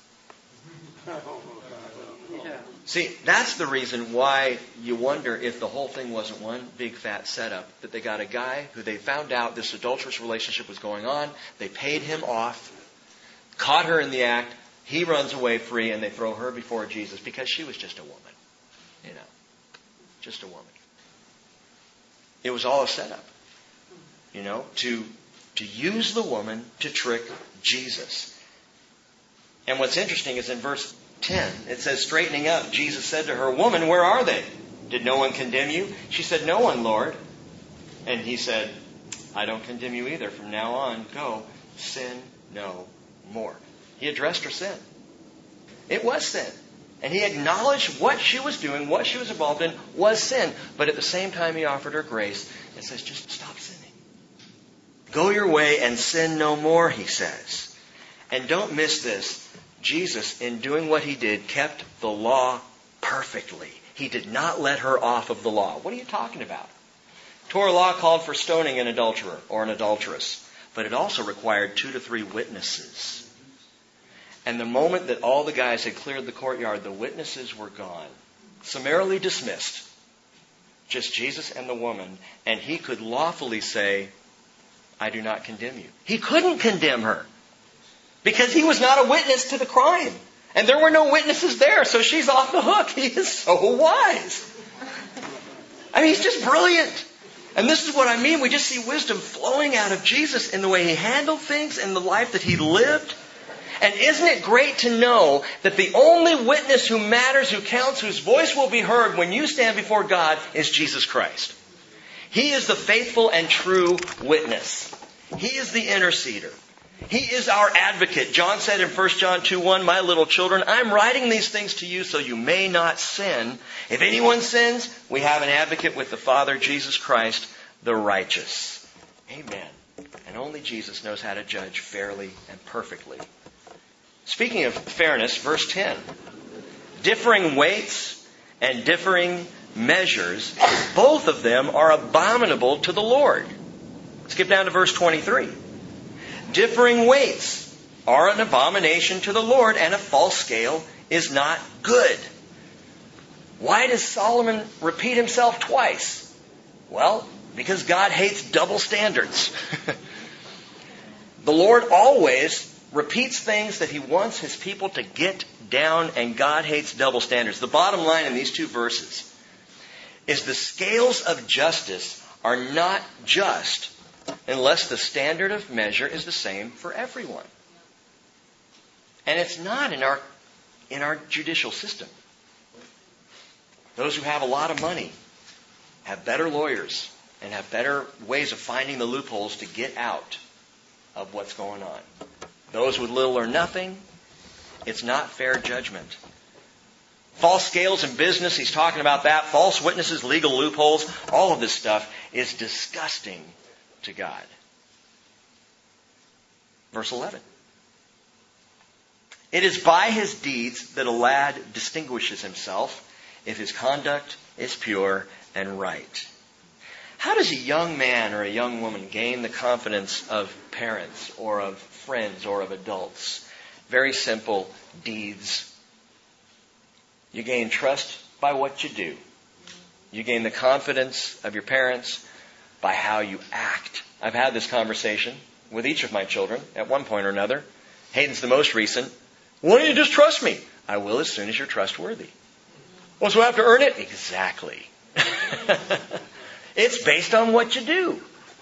See, that's the reason why you wonder if the whole thing wasn't one big fat setup. That they got a guy who they found out this adulterous relationship was going on. They paid him off, caught her in the act. He runs away free, and they throw her before Jesus because she was just a woman. Just a woman. It was all a setup, to use the woman to trick Jesus. And what's interesting is in verse 10, it says, straightening up, Jesus said to her, "Woman, where are they? Did no one condemn you?" She said, "No one, Lord." And he said, "I don't condemn you either. From now on, go, sin no more." He addressed her sin. It was sin. And he acknowledged what she was doing, what she was involved in, was sin. But at the same time, he offered her grace and says, just stop sinning. Go your way and sin no more, he says. And don't miss this. Jesus, in doing what he did, kept the law perfectly. He did not let her off of the law. What are you talking about? Torah law called for stoning an adulterer or an adulteress, but it also required 2 to 3 witnesses. And the moment that all the guys had cleared the courtyard, the witnesses were gone, summarily dismissed. Just Jesus and the woman, and he could lawfully say, "I do not condemn you." He couldn't condemn her because he was not a witness to the crime. And there were no witnesses there, so she's off the hook. He is so wise. He's just brilliant. And this is what I mean. We just see wisdom flowing out of Jesus in the way he handled things, in the life that he lived. And isn't it great to know that the only witness who matters, who counts, whose voice will be heard when you stand before God is Jesus Christ. He is the faithful and true witness. He is the interceder. He is our advocate. John said in 1 John 2:1, "My little children, I'm writing these things to you so you may not sin. If anyone sins, we have an advocate with the Father, Jesus Christ, the righteous." Amen. And only Jesus knows how to judge fairly and perfectly. Speaking of fairness, verse 10. Differing weights and differing measures, both of them are abominable to the Lord. Skip down to verse 23. Differing weights are an abomination to the Lord, and a false scale is not good. Why does Solomon repeat himself twice? Well, because God hates double standards. The Lord always repeats things that he wants his people to get down, and God hates double standards. The bottom line in these two verses is the scales of justice are not just unless the standard of measure is the same for everyone. And it's not in our judicial system. Those who have a lot of money have better lawyers and have better ways of finding the loopholes to get out of what's going on. Those with little or nothing, it's not fair judgment. False scales in business, he's talking about that. False witnesses, legal loopholes, all of this stuff is disgusting to God. Verse 11. It is by his deeds that a lad distinguishes himself if his conduct is pure and right. How does a young man or a young woman gain the confidence of parents or of friends or of adults? Very simple: deeds. You gain trust by what you do. You gain the confidence of your parents by how you act. I've had this conversation with each of my children at one point or another. Hayden's the most recent. Why don't you just trust me? I will as soon as you're trustworthy. Well, so I have to earn it? Exactly. It's based on what you do.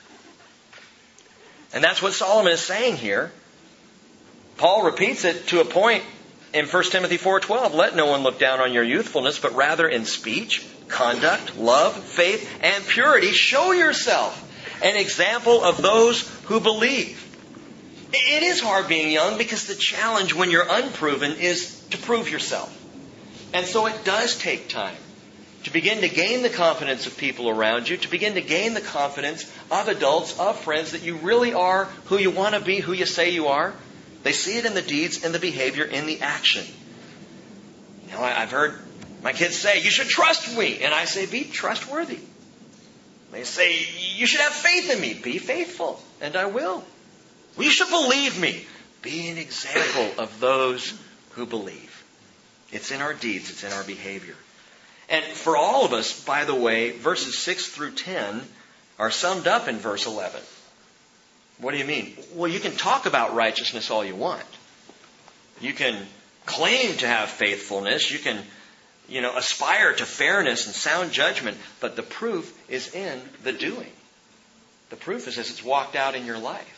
And that's what Solomon is saying here. Paul repeats it to a point in 1 Timothy 4:12. Let no one look down on your youthfulness, but rather in speech, conduct, love, faith, and purity, show yourself an example of those who believe. It is hard being young because the challenge when you're unproven is to prove yourself. And so it does take time to begin to gain the confidence of people around you, to begin to gain the confidence of adults, of friends, that you really are who you want to be, who you say you are. They see it in the deeds, in the behavior, in the action. You know, I've heard my kids say, you should trust me. And I say, be trustworthy. They say, you should have faith in me. Be faithful. And I will. Well, you should believe me. Be an example of those who believe. It's in our deeds. It's in our behavior. And for all of us, by the way, verses 6 through 10 are summed up in verse 11. What do you mean? Well, you can talk about righteousness all you want. You can claim to have faithfulness. You can, aspire to fairness and sound judgment. But the proof is in the doing. The proof is as it's walked out in your life.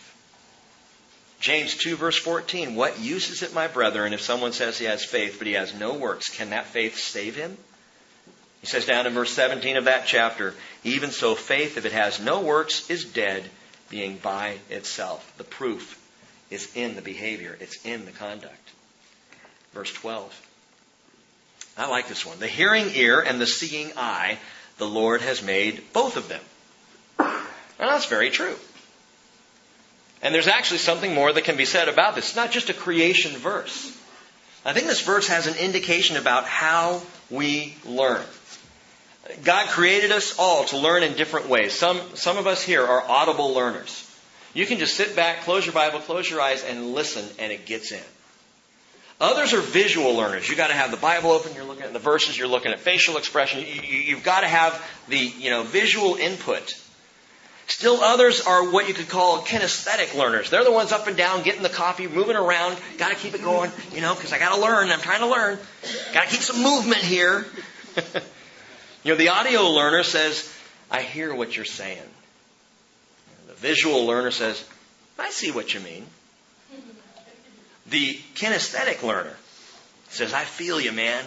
James 2 verse 14. What use is it, my brethren, if someone says he has faith, but he has no works? Can that faith save him? He says down in verse 17 of that chapter, even so faith, if it has no works, is dead, being by itself. The proof is in the behavior. It's in the conduct. Verse 12. I like this one. The hearing ear and the seeing eye, the Lord has made both of them. And that's very true. And there's actually something more that can be said about this. It's not just a creation verse. I think this verse has an indication about how we learn. God created us all to learn in different ways. Some of us here are audible learners. You can just sit back, close your Bible, close your eyes, and listen, and it gets in. Others are visual learners. You've got to have the Bible open. You're looking at the verses. You're looking at facial expression. You've got to have the visual input. Still others are what you could call kinesthetic learners. They're the ones up and down, getting the coffee, moving around. Got to keep it going, because I got to learn. I'm trying to learn. Got to keep some movement here. The audio learner says, I hear what you're saying. The visual learner says, I see what you mean. The kinesthetic learner says, I feel you, man.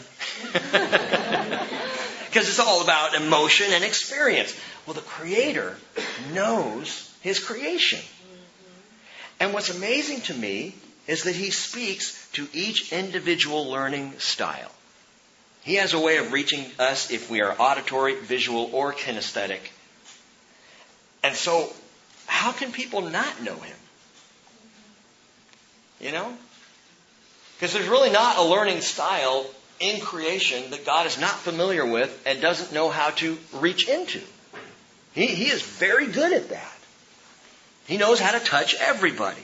Because it's all about emotion and experience. Well, the Creator knows His creation. And what's amazing to me is that He speaks to each individual learning style. He has a way of reaching us if we are auditory, visual, or kinesthetic. And so, how can people not know Him? Because there's really not a learning style in creation that God is not familiar with and doesn't know how to reach into. He is very good at that. He knows how to touch everybody.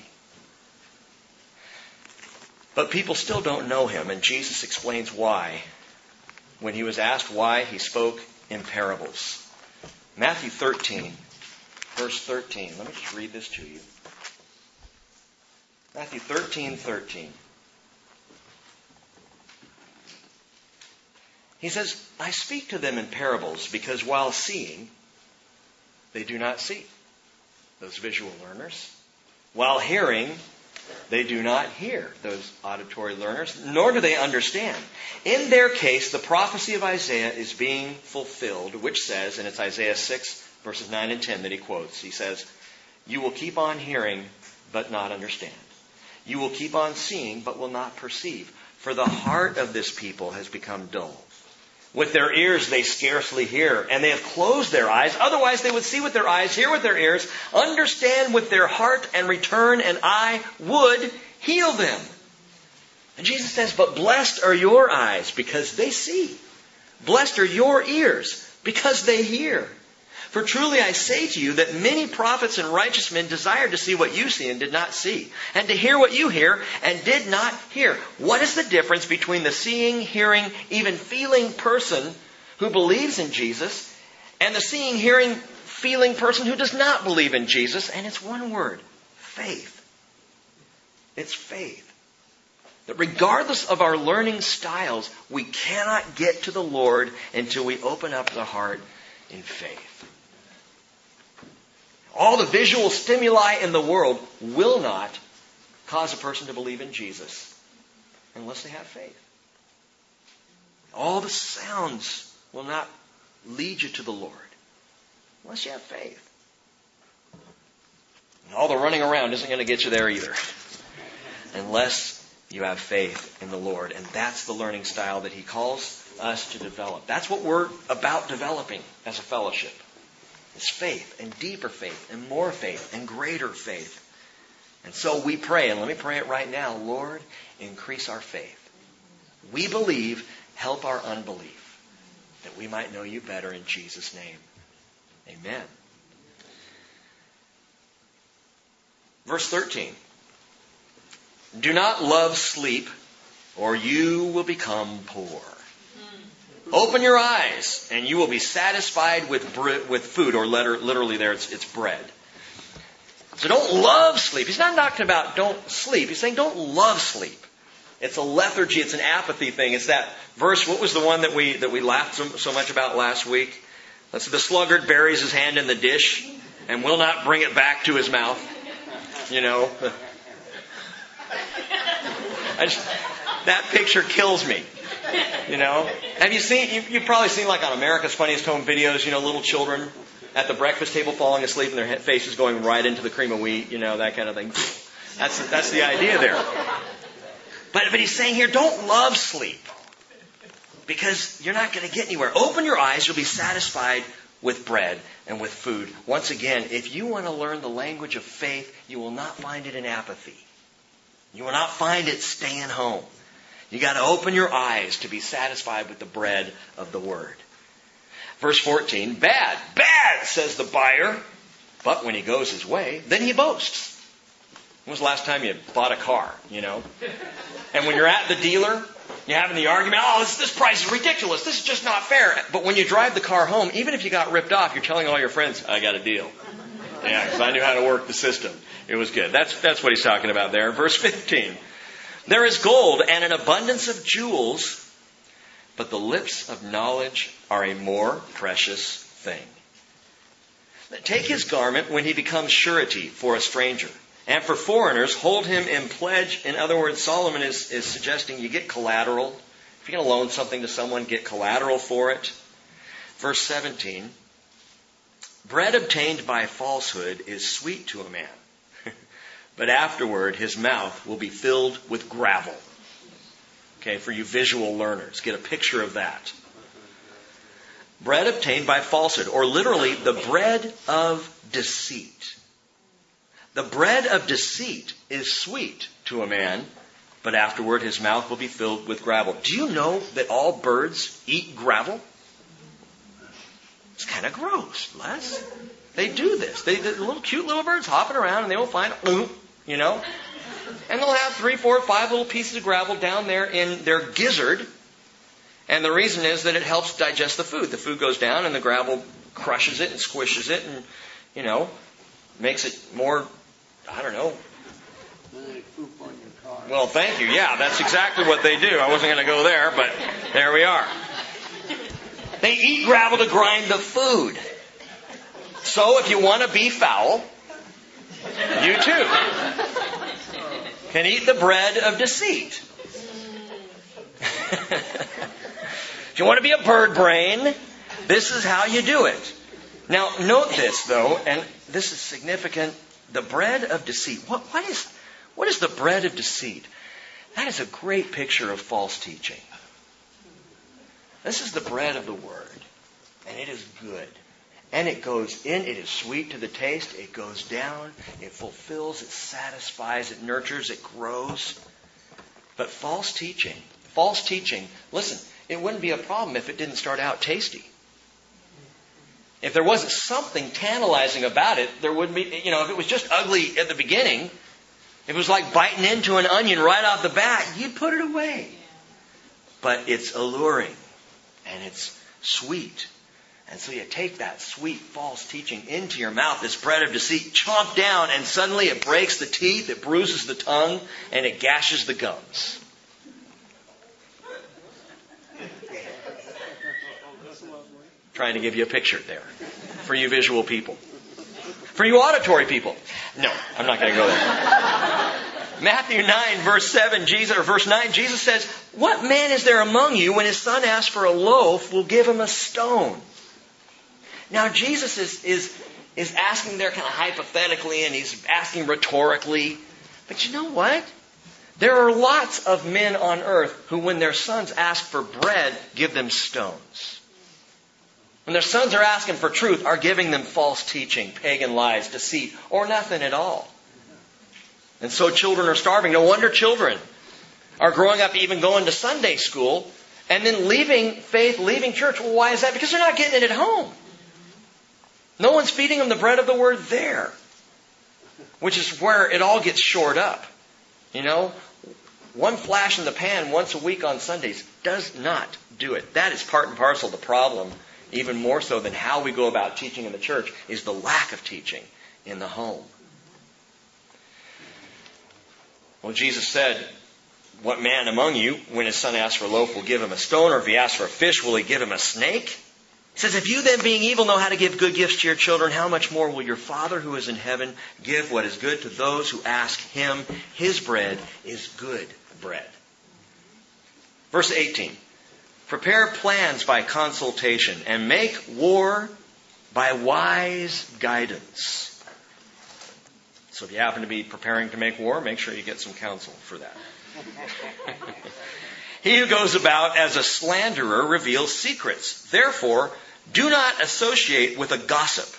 But people still don't know Him, and Jesus explains why. When He was asked why, He spoke in parables. Matthew 13, verse 13. Let me just read this to you. Matthew 13:13. He says, I speak to them in parables because while seeing, they do not see. Those visual learners. While hearing, they do not hear. Those auditory learners. Nor do they understand. In their case, the prophecy of Isaiah is being fulfilled, which says, and it's Isaiah 6, verses 9 and 10 that he quotes. He says, you will keep on hearing, but not understand. You will keep on seeing, but will not perceive. For the heart of this people has become dull. With their ears they scarcely hear, and they have closed their eyes. Otherwise they would see with their eyes, hear with their ears, understand with their heart, and return, and I would heal them. And Jesus says, but blessed are your eyes, because they see. Blessed are your ears, because they hear. For truly I say to you that many prophets and righteous men desired to see what you see and did not see, and to hear what you hear and did not hear. What is the difference between the seeing, hearing, even feeling person who believes in Jesus and the seeing, hearing, feeling person who does not believe in Jesus? And it's one word, faith. It's faith. That regardless of our learning styles, we cannot get to the Lord until we open up the heart in faith. All the visual stimuli in the world will not cause a person to believe in Jesus unless they have faith. All the sounds will not lead you to the Lord unless you have faith. And all the running around isn't going to get you there either unless you have faith in the Lord. And that's the learning style that He calls us to develop. That's what we're about developing as a fellowship. It's faith, and deeper faith, and more faith, and greater faith. And so we pray, and let me pray it right now. Lord, increase our faith. We believe, help our unbelief, that we might know you better in Jesus' name. Amen. Verse 13. Do not love sleep, or you will become poor. Open your eyes, and you will be satisfied with food, or literally there it's bread. So don't love sleep. He's not talking about don't sleep. He's saying don't love sleep. It's a lethargy. It's an apathy thing. It's that verse. What was the one that we laughed so much about last week? That's the sluggard buries his hand in the dish and will not bring it back to his mouth. You know, that picture kills me. You know, have you seen? You've probably seen like on America's Funniest Home Videos. You know, little children at the breakfast table falling asleep and their faces going right into the cream of wheat. You know, that kind of thing. That's the idea there. But he's saying here, don't love sleep because you're not going to get anywhere. Open your eyes; you'll be satisfied with bread and with food. Once again, if you want to learn the language of faith, you will not find it in apathy. You will not find it staying home. You got to open your eyes to be satisfied with the bread of the Word. Verse 14, bad, says the buyer. But when he goes his way, then he boasts. When was the last time you bought a car, you know? And when you're at the dealer, you're having the argument, this price is ridiculous. This is just not fair. But when you drive the car home, even if you got ripped off, you're telling all your friends, I got a deal. Yeah, because I knew how to work the system. It was good. That's what he's talking about there. Verse 15. There is gold and an abundance of jewels, but the lips of knowledge are a more precious thing. Take his garment when he becomes surety for a stranger. And for foreigners, hold him in pledge. In other words, Solomon is suggesting you get collateral. If you're going to loan something to someone, get collateral for it. Verse 17. Bread obtained by falsehood is sweet to a man. But afterward, his mouth will be filled with gravel. Okay, for you visual learners, get a picture of that. Bread obtained by falsehood, or literally the bread of deceit. The bread of deceit is sweet to a man, but afterward his mouth will be filled with gravel. Do you know that all birds eat gravel? It's kind of gross, Les. They do this. The little cute little birds hopping around and they will find you know, and they'll have 3, 4, 5 little pieces of gravel down there in their gizzard. And the reason is that it helps digest the food. The food goes down and the gravel crushes it and squishes it and, you know, makes it more, I don't know. Well, thank you. Yeah, that's exactly what they do. I wasn't going to go there, but there we are. They eat gravel to grind the food. So if you want to be foul, you too can eat the bread of deceit. If you want to be a bird brain, this is how you do it. Now, note this, though, and this is significant. The bread of deceit. What is the bread of deceit? That is a great picture of false teaching. This is the bread of the Word, and it is good. And it goes in, it is sweet to the taste, it goes down, it fulfills, it satisfies, it nurtures, it grows. But false teaching, listen, it wouldn't be a problem if it didn't start out tasty. If there wasn't something tantalizing about it, there wouldn't be, if it was just ugly at the beginning, if it was like biting into an onion right off the bat, you'd put it away. But it's alluring, and it's sweet. And so you take that sweet false teaching into your mouth, this bread of deceit, chomp down, and suddenly it breaks the teeth, it bruises the tongue, and it gashes the gums. Trying to give you a picture there for you visual people. For you auditory people. No, I'm not going to go there. Matthew 9, verse 9, Jesus says, "What man is there among you when his son asks for a loaf, will give him a stone?" Now, Jesus is asking there kind of hypothetically, and he's asking rhetorically. But you know what? There are lots of men on earth who, when their sons ask for bread, give them stones. When their sons are asking for truth, are giving them false teaching, pagan lies, deceit, or nothing at all. And so children are starving. No wonder children are growing up even going to Sunday school and then leaving faith, leaving church. Well, why is that? Because they're not getting it at home. No one's feeding them the bread of the Word there, which is where it all gets shored up. One flash in the pan once a week on Sundays does not do it. That is part and parcel of the problem. Even more so than how we go about teaching in the church is the lack of teaching in the home. Well, Jesus said, "What man among you, when his son asks for a loaf, will give him a stone? Or if he asks for a fish, will he give him a snake?" He says, "If you then, being evil, know how to give good gifts to your children, how much more will your Father who is in heaven give what is good to those who ask Him? His bread is good bread." Verse 18. "Prepare plans by consultation and make war by wise guidance." So if you happen to be preparing to make war, make sure you get some counsel for that. "He who goes about as a slanderer reveals secrets. Therefore, do not associate with a gossip."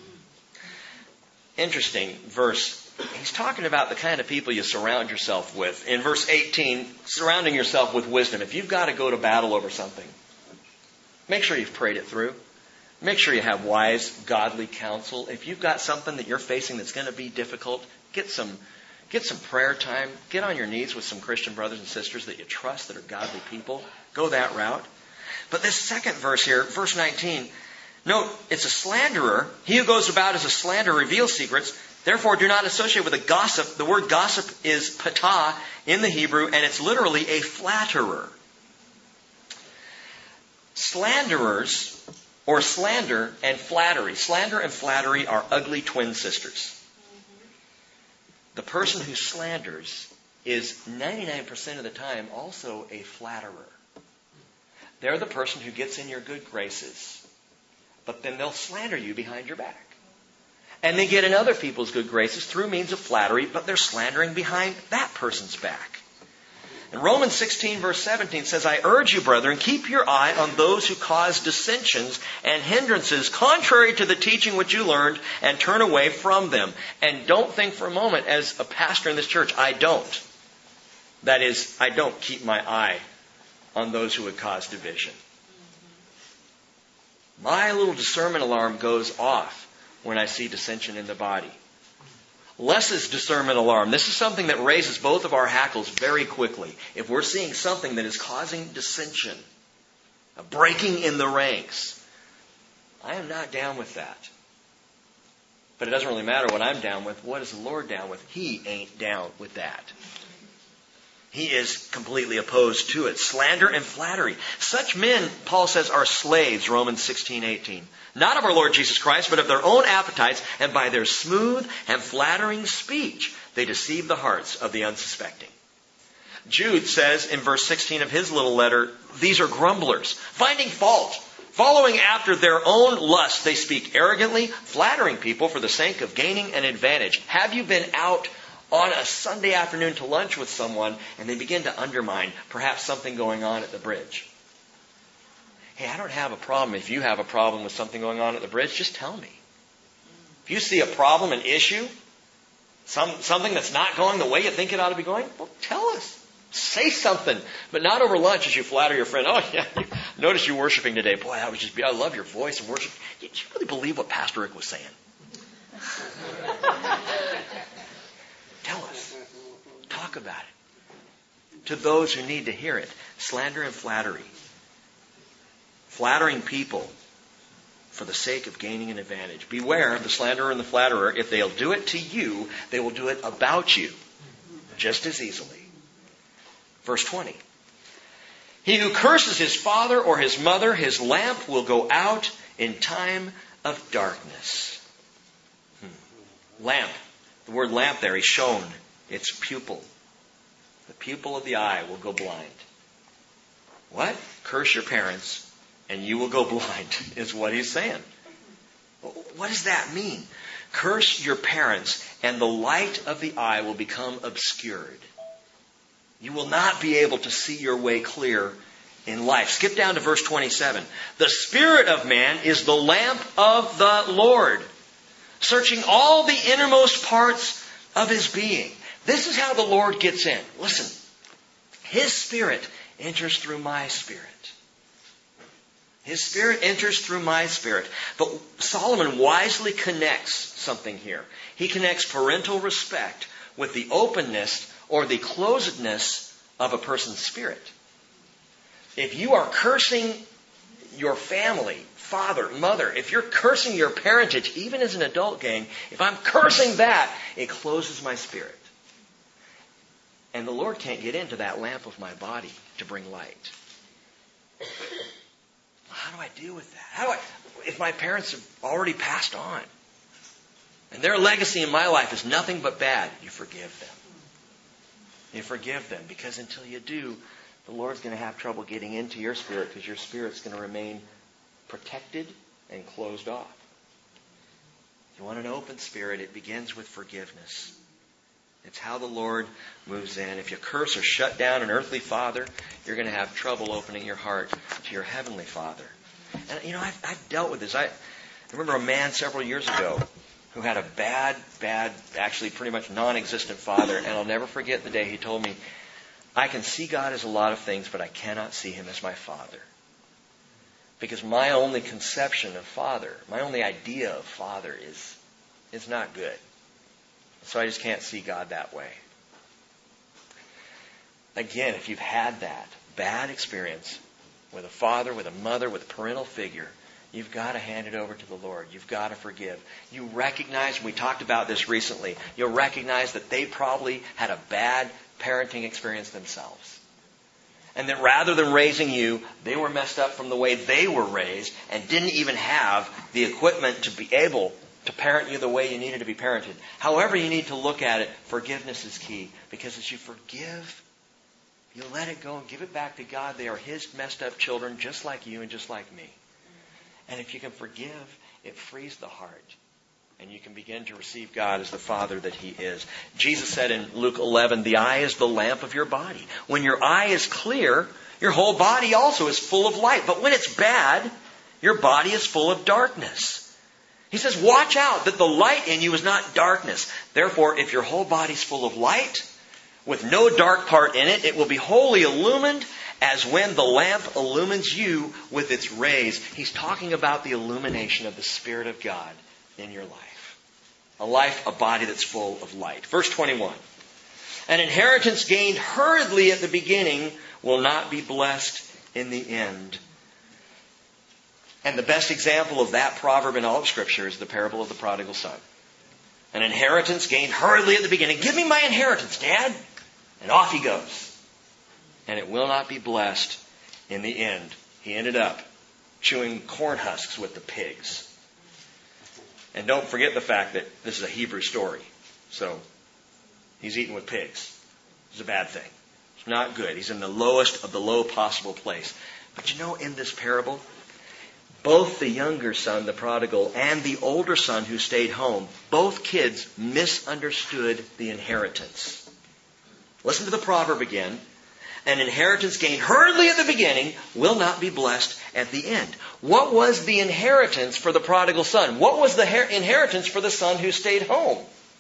Interesting verse. He's talking about the kind of people you surround yourself with. In verse 18, surrounding yourself with wisdom. If you've got to go to battle over something, make sure you've prayed it through. Make sure you have wise, godly counsel. If you've got something that you're facing that's going to be difficult, get some prayer time. Get on your knees with some Christian brothers and sisters that you trust, that are godly people. Go that route. But this second verse here, verse 19, note, it's a slanderer. "He who goes about as a slanderer reveals secrets. Therefore, do not associate with a gossip." The word gossip is patah in the Hebrew, and it's literally a flatterer. Slanderers, or slander and flattery. Slander and flattery are ugly twin sisters. The person who slanders is 99% of the time also a flatterer. They're the person who gets in your good graces, but then they'll slander you behind your back. And they get in other people's good graces through means of flattery, but they're slandering behind that person's back. And Romans 16 verse 17 says, "I urge you, brethren, keep your eye on those who cause dissensions and hindrances contrary to the teaching which you learned, and turn away from them." And don't think for a moment, as a pastor in this church, I don't. That is, I don't keep my eye on those who would cause division. My little discernment alarm goes off when I see dissension in the body. Les's discernment alarm. This is something that raises both of our hackles very quickly. If we're seeing something that is causing dissension, a breaking in the ranks, I am not down with that. But it doesn't really matter what I'm down with. What is the Lord down with? He ain't down with that. He is completely opposed to it. Slander and flattery. Such men, Paul says, are slaves, Romans 16:18. Not of our Lord Jesus Christ, but of their own appetites, and by their smooth and flattering speech, they deceive the hearts of the unsuspecting. Jude says in verse 16 of his little letter, these are grumblers, finding fault, following after their own lust. They speak arrogantly, flattering people for the sake of gaining an advantage. Have you been out on a Sunday afternoon to lunch with someone and they begin to undermine perhaps something going on at the bridge? Hey, I don't have a problem. If you have a problem with something going on at the bridge, just tell me. If you see a problem, an issue, something that's not going the way you think it ought to be going, well, tell us. Say something, but not over lunch as you flatter your friend. Oh, yeah, notice you worshiping today. Boy, I love your voice and worship. Did you really believe what Pastor Rick was saying? Tell us. Talk about it. To those who need to hear it. Slander and flattery. Flattering people for the sake of gaining an advantage. Beware of the slanderer and the flatterer. If they'll do it to you, they will do it about you just as easily. Verse 20. He who curses his father or his mother, his lamp will go out in time of darkness. Lamp. The word lamp there is shown. It's pupil. The pupil of the eye will go blind. What? Curse your parents and you will go blind, is what he's saying. What does that mean? Curse your parents and the light of the eye will become obscured. You will not be able to see your way clear in life. Skip down to verse 27. The spirit of man is the lamp of the Lord, searching all the innermost parts of his being. This is how the Lord gets in. Listen, his spirit enters through my spirit. His spirit enters through my spirit. But Solomon wisely connects something here. He connects parental respect with the openness or the closedness of a person's spirit. If you are cursing your family, father, mother, if you're cursing your parentage, even as an adult gang, if I'm cursing that, it closes my spirit. And the Lord can't get into that lamp of my body to bring light. How do I deal with that? If my parents have already passed on, and their legacy in my life is nothing but bad, you forgive them. You forgive them, because until you do, the Lord's going to have trouble getting into your spirit, because your spirit's going to remain protected and closed off. If you want an open spirit, it begins with forgiveness. It's how the Lord moves in. If you curse or shut down an earthly father, you're going to have trouble opening your heart to your heavenly Father. And, I've dealt with this. I remember a man several years ago who had a bad, actually pretty much non-existent father. And I'll never forget the day he told me, I can see God as a lot of things, but I cannot see Him as my Father. Because my only conception of Father, my only idea of Father is not good. So I just can't see God that way. Again, if you've had that bad experience with a father, with a mother, with a parental figure, you've got to hand it over to the Lord. You've got to forgive. You recognize, we talked about this recently, you'll recognize that they probably had a bad parenting experience themselves. And that rather than raising you, they were messed up from the way they were raised and didn't even have the equipment to be able to parent you the way you needed to be parented. However you need to look at it, forgiveness is key. Because as you forgive, you let it go and give it back to God. They are His messed up children just like you and just like me. And if you can forgive, it frees the heart. And you can begin to receive God as the Father that He is. Jesus said in Luke 11, the eye is the lamp of your body. When your eye is clear, your whole body also is full of light. But when it's bad, your body is full of darkness. He says, watch out that the light in you is not darkness. Therefore, if your whole body's full of light, with no dark part in it, it will be wholly illumined as when the lamp illumines you with its rays. He's talking about the illumination of the Spirit of God in your life. A body that's full of light. Verse 21. An inheritance gained hurriedly at the beginning will not be blessed in the end. And the best example of that proverb in all of Scripture is the parable of the prodigal son. An inheritance gained hurriedly at the beginning. Give me my inheritance, Dad. And off he goes. and it will not be blessed in the end. He ended up chewing corn husks with the pigs. And don't forget the fact that this is a Hebrew story. So he's eating with pigs. It's a bad thing. It's not good. He's in the lowest of the low possible place. But you know, in this parable, both the younger son, the prodigal, and the older son who stayed home, both kids misunderstood the inheritance. Listen to the proverb again. An inheritance gained hurriedly at the beginning will not be blessed at the end. What was the inheritance for the prodigal son? What was the inheritance for the son who stayed home?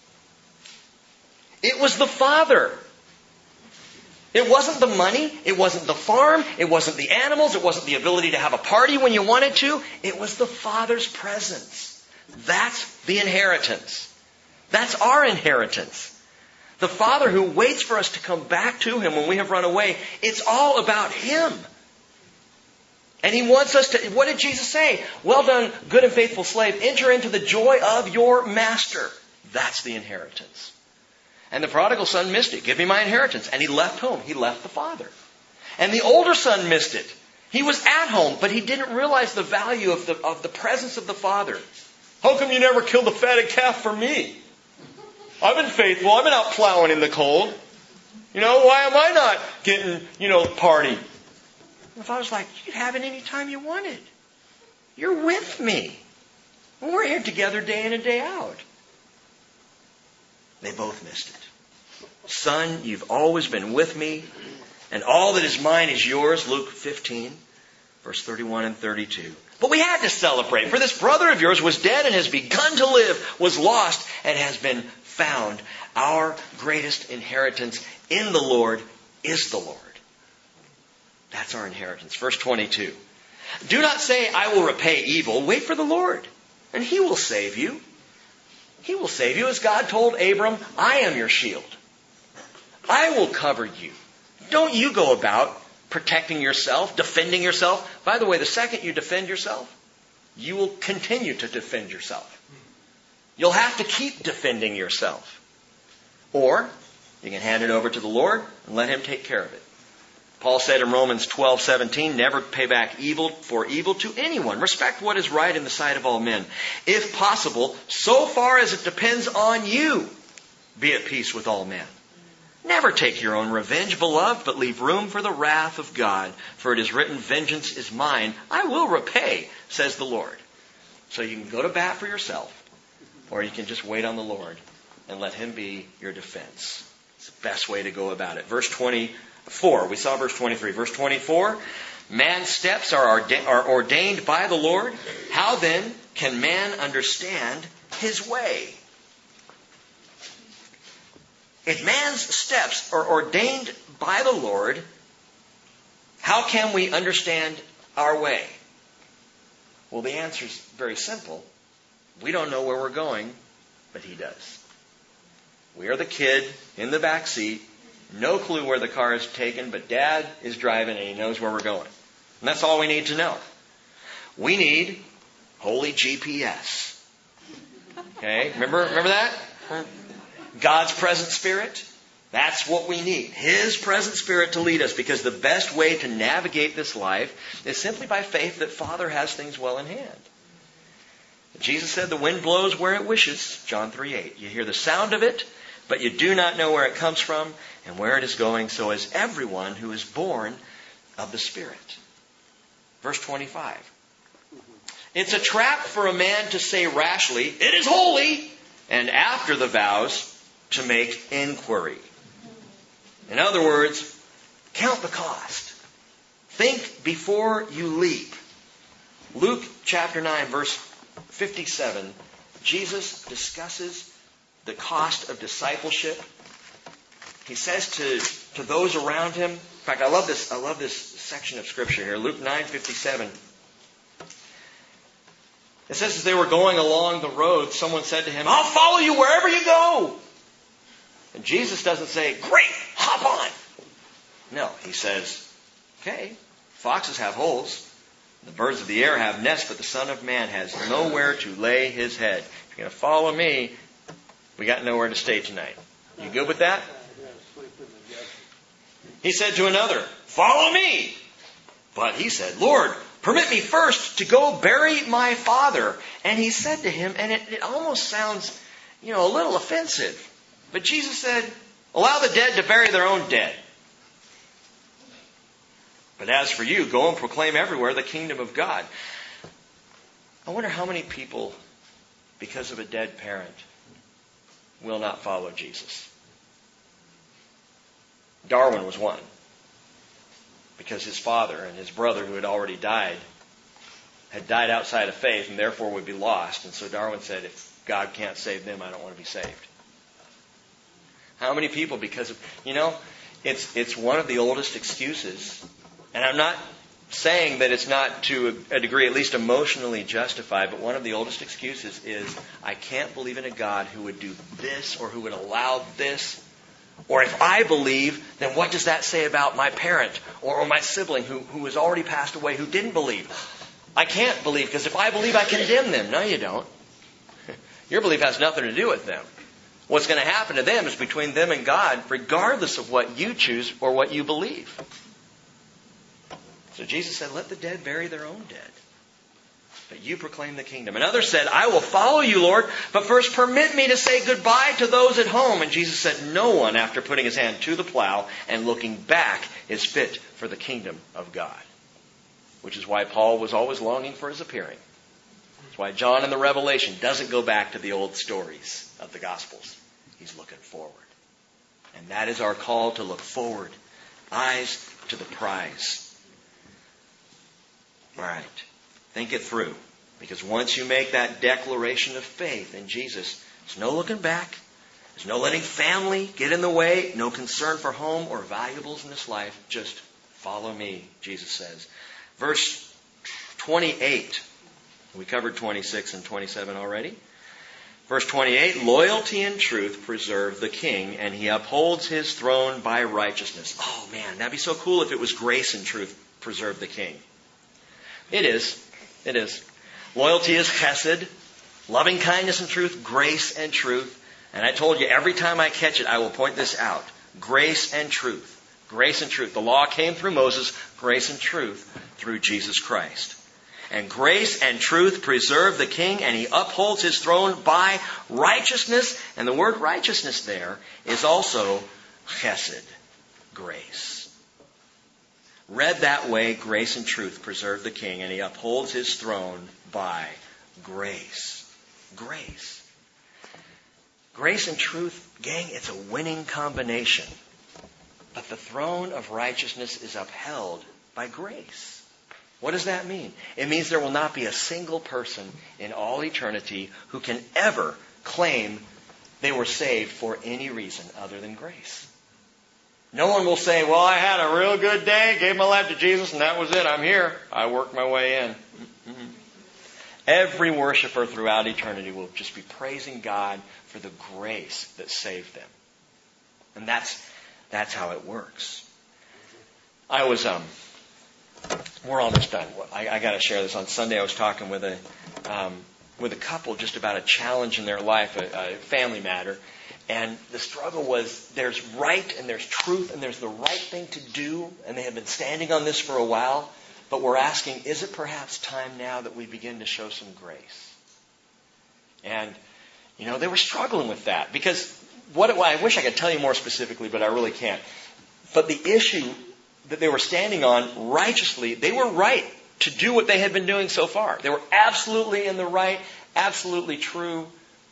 It was the father. It wasn't the money. It wasn't the farm. It wasn't the animals. It wasn't the ability to have a party when you wanted to. It was the Father's presence. That's the inheritance. That's our inheritance. The Father who waits for us to come back to Him when we have run away. It's all about Him. And He wants us to... What did Jesus say? Well done, good and faithful slave. Enter into the joy of your master. That's the inheritance. And the prodigal son missed it. Give me my inheritance. And he left home. He left the father. And the older son missed it. He was at home, but he didn't realize the value of the presence of the father. How come you never killed a fatted calf for me? I've been faithful. I've been out plowing in the cold. Why am I not getting, party? And the father's like, you can have it any time you wanted. You're with me. We're here together day in and day out. They both missed it. Son, you've always been with me, and all that is mine is yours. Luke 15, verse 31 and 32. But we had to celebrate, for this brother of yours was dead and has begun to live, was lost and has been found. Our greatest inheritance in the Lord is the Lord. That's our inheritance. Verse 22. Do not say, I will repay evil. Wait for the Lord, and He will save you. He will save you. As God told Abram, I am your shield. I will cover you. Don't you go about protecting yourself, defending yourself. By the way, the second you defend yourself, you will continue to defend yourself. You'll have to keep defending yourself. Or you can hand it over to the Lord and let Him take care of it. Paul said in Romans 12:17, never pay back evil for evil to anyone. Respect what is right in the sight of all men. If possible, so far as it depends on you, be at peace with all men. Never take your own revenge, beloved, but leave room for the wrath of God. For it is written, vengeance is mine. I will repay, says the Lord. So you can go to bat for yourself, or you can just wait on the Lord and let Him be your defense. It's the best way to go about it. Verse 24. We saw verse 23. Verse 24. Man's steps are ordained by the Lord. How then can man understand his way? If man's steps are ordained by the Lord, how can we understand our way? Well, the answer is very simple. We don't know where we're going, but He does. We are the kid in the back seat. No clue where the car is taken, but Dad is driving and He knows where we're going. And that's all we need to know. We need holy GPS. Okay, remember that? God's present Spirit. That's what we need. His present Spirit to lead us, because the best way to navigate this life is simply by faith that Father has things well in hand. Jesus said the wind blows where it wishes, John 3:8. You hear the sound of it, but you do not know where it comes from and where it is going. So is everyone who is born of the Spirit. Verse 25. It's a trap for a man to say rashly, it is holy, and after the vows to make inquiry. In other words, count the cost. Think before you leap. Luke chapter 9, verse 57, Jesus discusses the cost of discipleship. He says to those around Him, in fact, I love this section of Scripture here, Luke 9:57. It says as they were going along the road, someone said to Him, I'll follow you wherever you go. And Jesus doesn't say, great, hop on. No, He says, okay, foxes have holes, the birds of the air have nests, but the Son of Man has nowhere to lay His head. If you're going to follow me, we got nowhere to stay tonight. You good with that? He said to another, "Follow me." But he said, "Lord, permit me first to go bury my father." And he said to him, and it almost sounds, a little offensive. But Jesus said, "Allow the dead to bury their own dead. But as for you, go and proclaim everywhere the kingdom of God." I wonder how many people, because of a dead parent, will not follow Jesus. Darwin was one, because his father and his brother, who had already died, had died outside of faith and therefore would be lost. And so Darwin said, if God can't save them, I don't want to be saved. How many people, because of, it's one of the oldest excuses. And I'm not saying that it's not to a degree at least emotionally justified, but one of the oldest excuses is, I can't believe in a God who would do this or who would allow this. Or if I believe, then what does that say about my parent or my sibling who has already passed away, who didn't believe? I can't believe, because if I believe, I condemn them. No, you don't. Your belief has nothing to do with them. What's going to happen to them is between them and God, regardless of what you choose or what you believe. So Jesus said, let the dead bury their own dead. But you proclaim the kingdom. And others said, I will follow you, Lord, but first permit me to say goodbye to those at home. And Jesus said, no one, after putting his hand to the plow and looking back, is fit for the kingdom of God. Which is why Paul was always longing for his appearing. That's why John in the Revelation doesn't go back to the old stories of the Gospels. He's looking forward. And that is our call, to look forward. Eyes to the prize. All right. Think it through. Because once you make that declaration of faith in Jesus, there's no looking back. There's no letting family get in the way. No concern for home or valuables in this life. Just follow me, Jesus says. Verse 28. We covered 26 and 27 already. Verse 28, loyalty and truth preserve the king, and he upholds his throne by righteousness. Oh man, that'd be so cool if it was grace and truth preserve the king. It is. It is. Loyalty is chesed, loving kindness and truth, grace and truth. And I told you, every time I catch it, I will point this out. Grace and truth. Grace and truth. The law came through Moses, grace and truth through Jesus Christ. And grace and truth preserve the king, and he upholds his throne by righteousness. And the word righteousness there is also chesed, grace. Read that way, grace and truth preserve the king, and he upholds his throne by grace. Grace. Grace and truth, gang, it's a winning combination. But the throne of righteousness is upheld by grace. What does that mean? It means there will not be a single person in all eternity who can ever claim they were saved for any reason other than grace. No one will say, well, I had a real good day, gave my life to Jesus, and that was it. I'm here. I worked my way in. Mm-hmm. Every worshiper throughout eternity will just be praising God for the grace that saved them. And that's how it works. We're almost done. I got to share this. On Sunday, I was talking with a couple just about a challenge in their life, a family matter. And the struggle was, there's right and there's truth and there's the right thing to do. And they have been standing on this for a while. But we're asking, is it perhaps time now that we begin to show some grace? And, they were struggling with that. Because I wish I could tell you more specifically, but I really can't. But the issue that they were standing on righteously, they were right to do what they had been doing so far. They were absolutely in the right, absolutely true.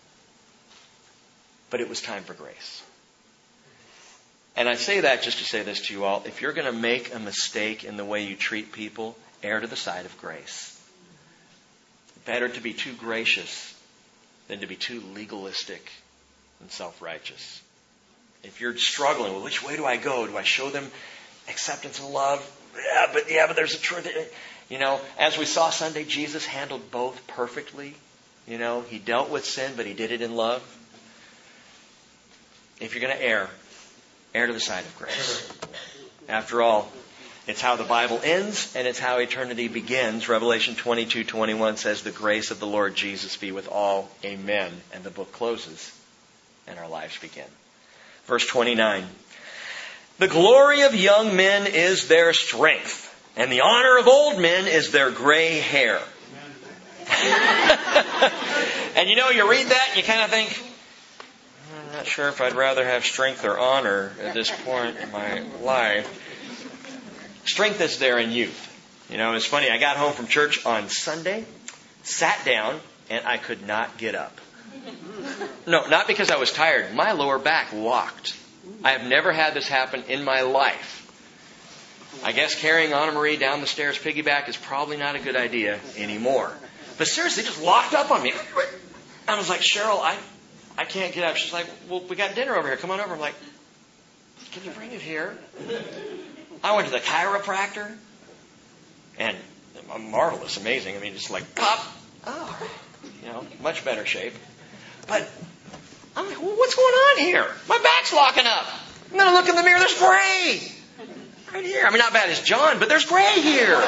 But it was time for grace. And I say that just to say this to you all. If you're going to make a mistake in the way you treat people, err to the side of grace. Better to be too gracious than to be too legalistic and self-righteous. If you're struggling, well, which way do I go? Do I show them acceptance and love? Yeah, but there's a truth. As we saw Sunday, Jesus handled both perfectly. He dealt with sin, but he did it in love. If you're going to err to the side of grace. After all, it's how the Bible ends and it's how eternity begins. Revelation 22:21 says, the grace of the Lord Jesus be with all. Amen. And the book closes and our lives begin. Verse 29. The glory of young men is their strength, and the honor of old men is their gray hair. And you read that and you kind of think, I'm not sure if I'd rather have strength or honor at this point in my life. Strength is there in youth. It's funny, I got home from church on Sunday, sat down, and I could not get up. No, not because I was tired. My lower back locked. I have never had this happen in my life. I guess carrying Anna Marie down the stairs piggyback is probably not a good idea anymore. But seriously, just locked up on me. I was like, Cheryl, I can't get up. She's like, well, we got dinner over here. Come on over. I'm like, can you bring it here? I went to the chiropractor. And marvelous, amazing. I mean, just like, pop. Oh, much better shape. But I'm like, well, what's going on here? My back's locking up. I'm going to look in the mirror. There's gray. Right here. I mean, not bad as John, but there's gray here.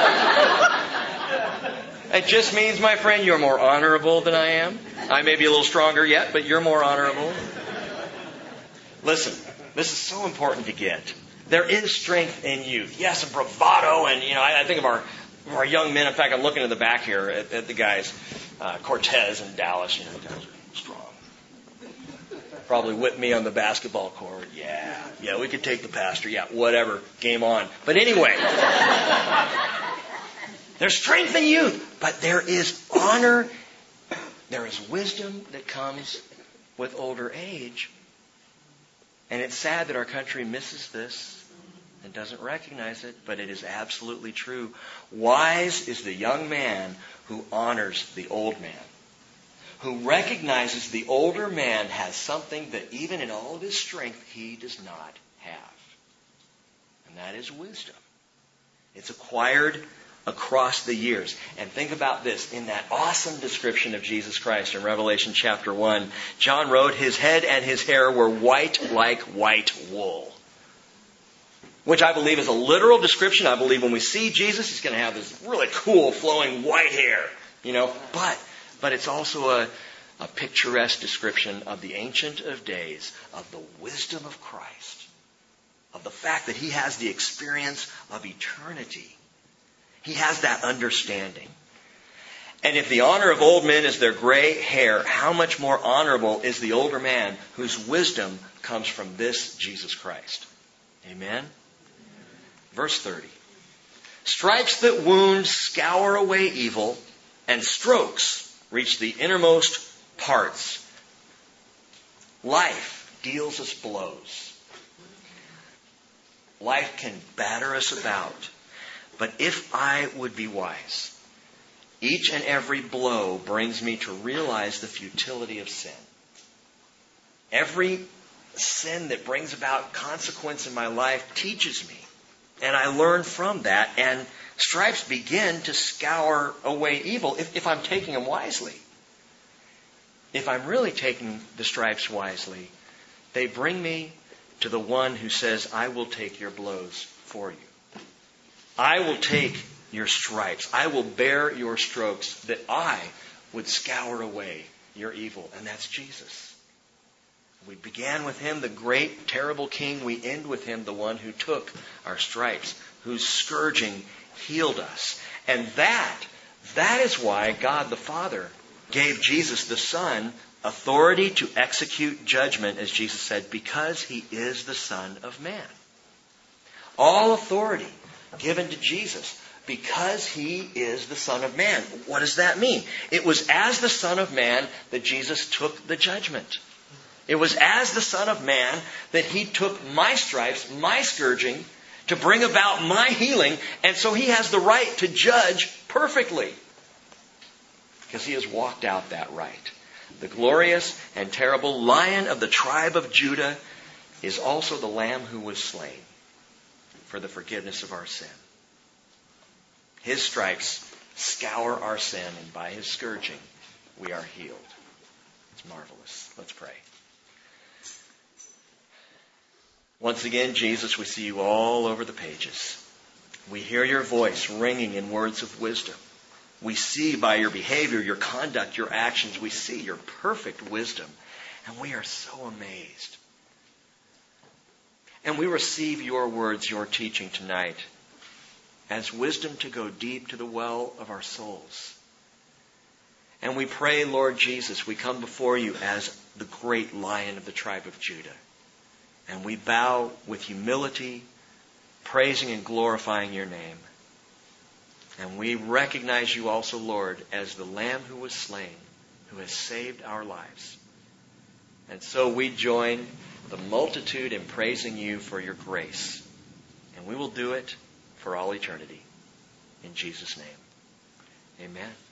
It just means, my friend, you're more honorable than I am. I may be a little stronger yet, but you're more honorable. Listen, this is so important to get. There is strength in youth. Yes, and bravado, and I think of our young men. In fact, I'm looking in the back here at the guys, Cortez and Dallas. The guys are strong. Probably whip me on the basketball court. Yeah, we could take the pastor. Yeah, whatever. Game on. But anyway, there's strength in youth, but there is honor. There is wisdom that comes with older age. And it's sad that our country misses this and doesn't recognize it, but it is absolutely true. Wise is the young man who honors the old man, who recognizes the older man has something that even in all of his strength he does not have. And that is wisdom. It's acquired across the years. And think about this. In that awesome description of Jesus Christ in Revelation chapter 1, John wrote, his head and his hair were white like white wool. Which I believe is a literal description. I believe when we see Jesus, he's going to have this really cool flowing white hair. But it's also a picturesque description of the Ancient of Days, of the wisdom of Christ, of the fact that he has the experience of eternity. He has that understanding. And if the honor of old men is their gray hair, how much more honorable is the older man whose wisdom comes from this Jesus Christ? Amen? Verse 30. Stripes that wound scour away evil, and strokes reach the innermost parts. Life deals us blows. Life can batter us about. But if I would be wise, each and every blow brings me to realize the futility of sin. Every sin that brings about consequence in my life teaches me. And I learn from that. And stripes begin to scour away evil if I'm taking them wisely. If I'm really taking the stripes wisely, they bring me to the one who says, I will take your blows for you. I will take your stripes. I will bear your strokes that I would scour away your evil. And that's Jesus. We began with him, the great, terrible king. We end with him, the one who took our stripes, whose scourging healed us. And that is why God the Father gave Jesus the Son authority to execute judgment, as Jesus said, because he is the Son of Man. All authority given to Jesus because he is the Son of Man. What does that mean? It was as the Son of Man that Jesus took the judgment. It was as the Son of Man that he took my stripes, my scourging, to bring about my healing. And so he has the right to judge perfectly, because he has walked out that right. The glorious and terrible Lion of the tribe of Judah is also the Lamb who was slain for the forgiveness of our sin. His stripes scour our sin, and by his scourging we are healed. It's marvelous. Let's pray. Once again, Jesus, we see you all over the pages. We hear your voice ringing in words of wisdom. We see by your behavior, your conduct, your actions, we see your perfect wisdom. And we are so amazed. And we receive your words, your teaching tonight as wisdom to go deep to the well of our souls. And we pray, Lord Jesus, we come before you as the great Lion of the tribe of Judah. And we bow with humility, praising and glorifying your name. And we recognize you also, Lord, as the Lamb who was slain, who has saved our lives. And so we join the multitude in praising you for your grace. And we will do it for all eternity. In Jesus' name, amen.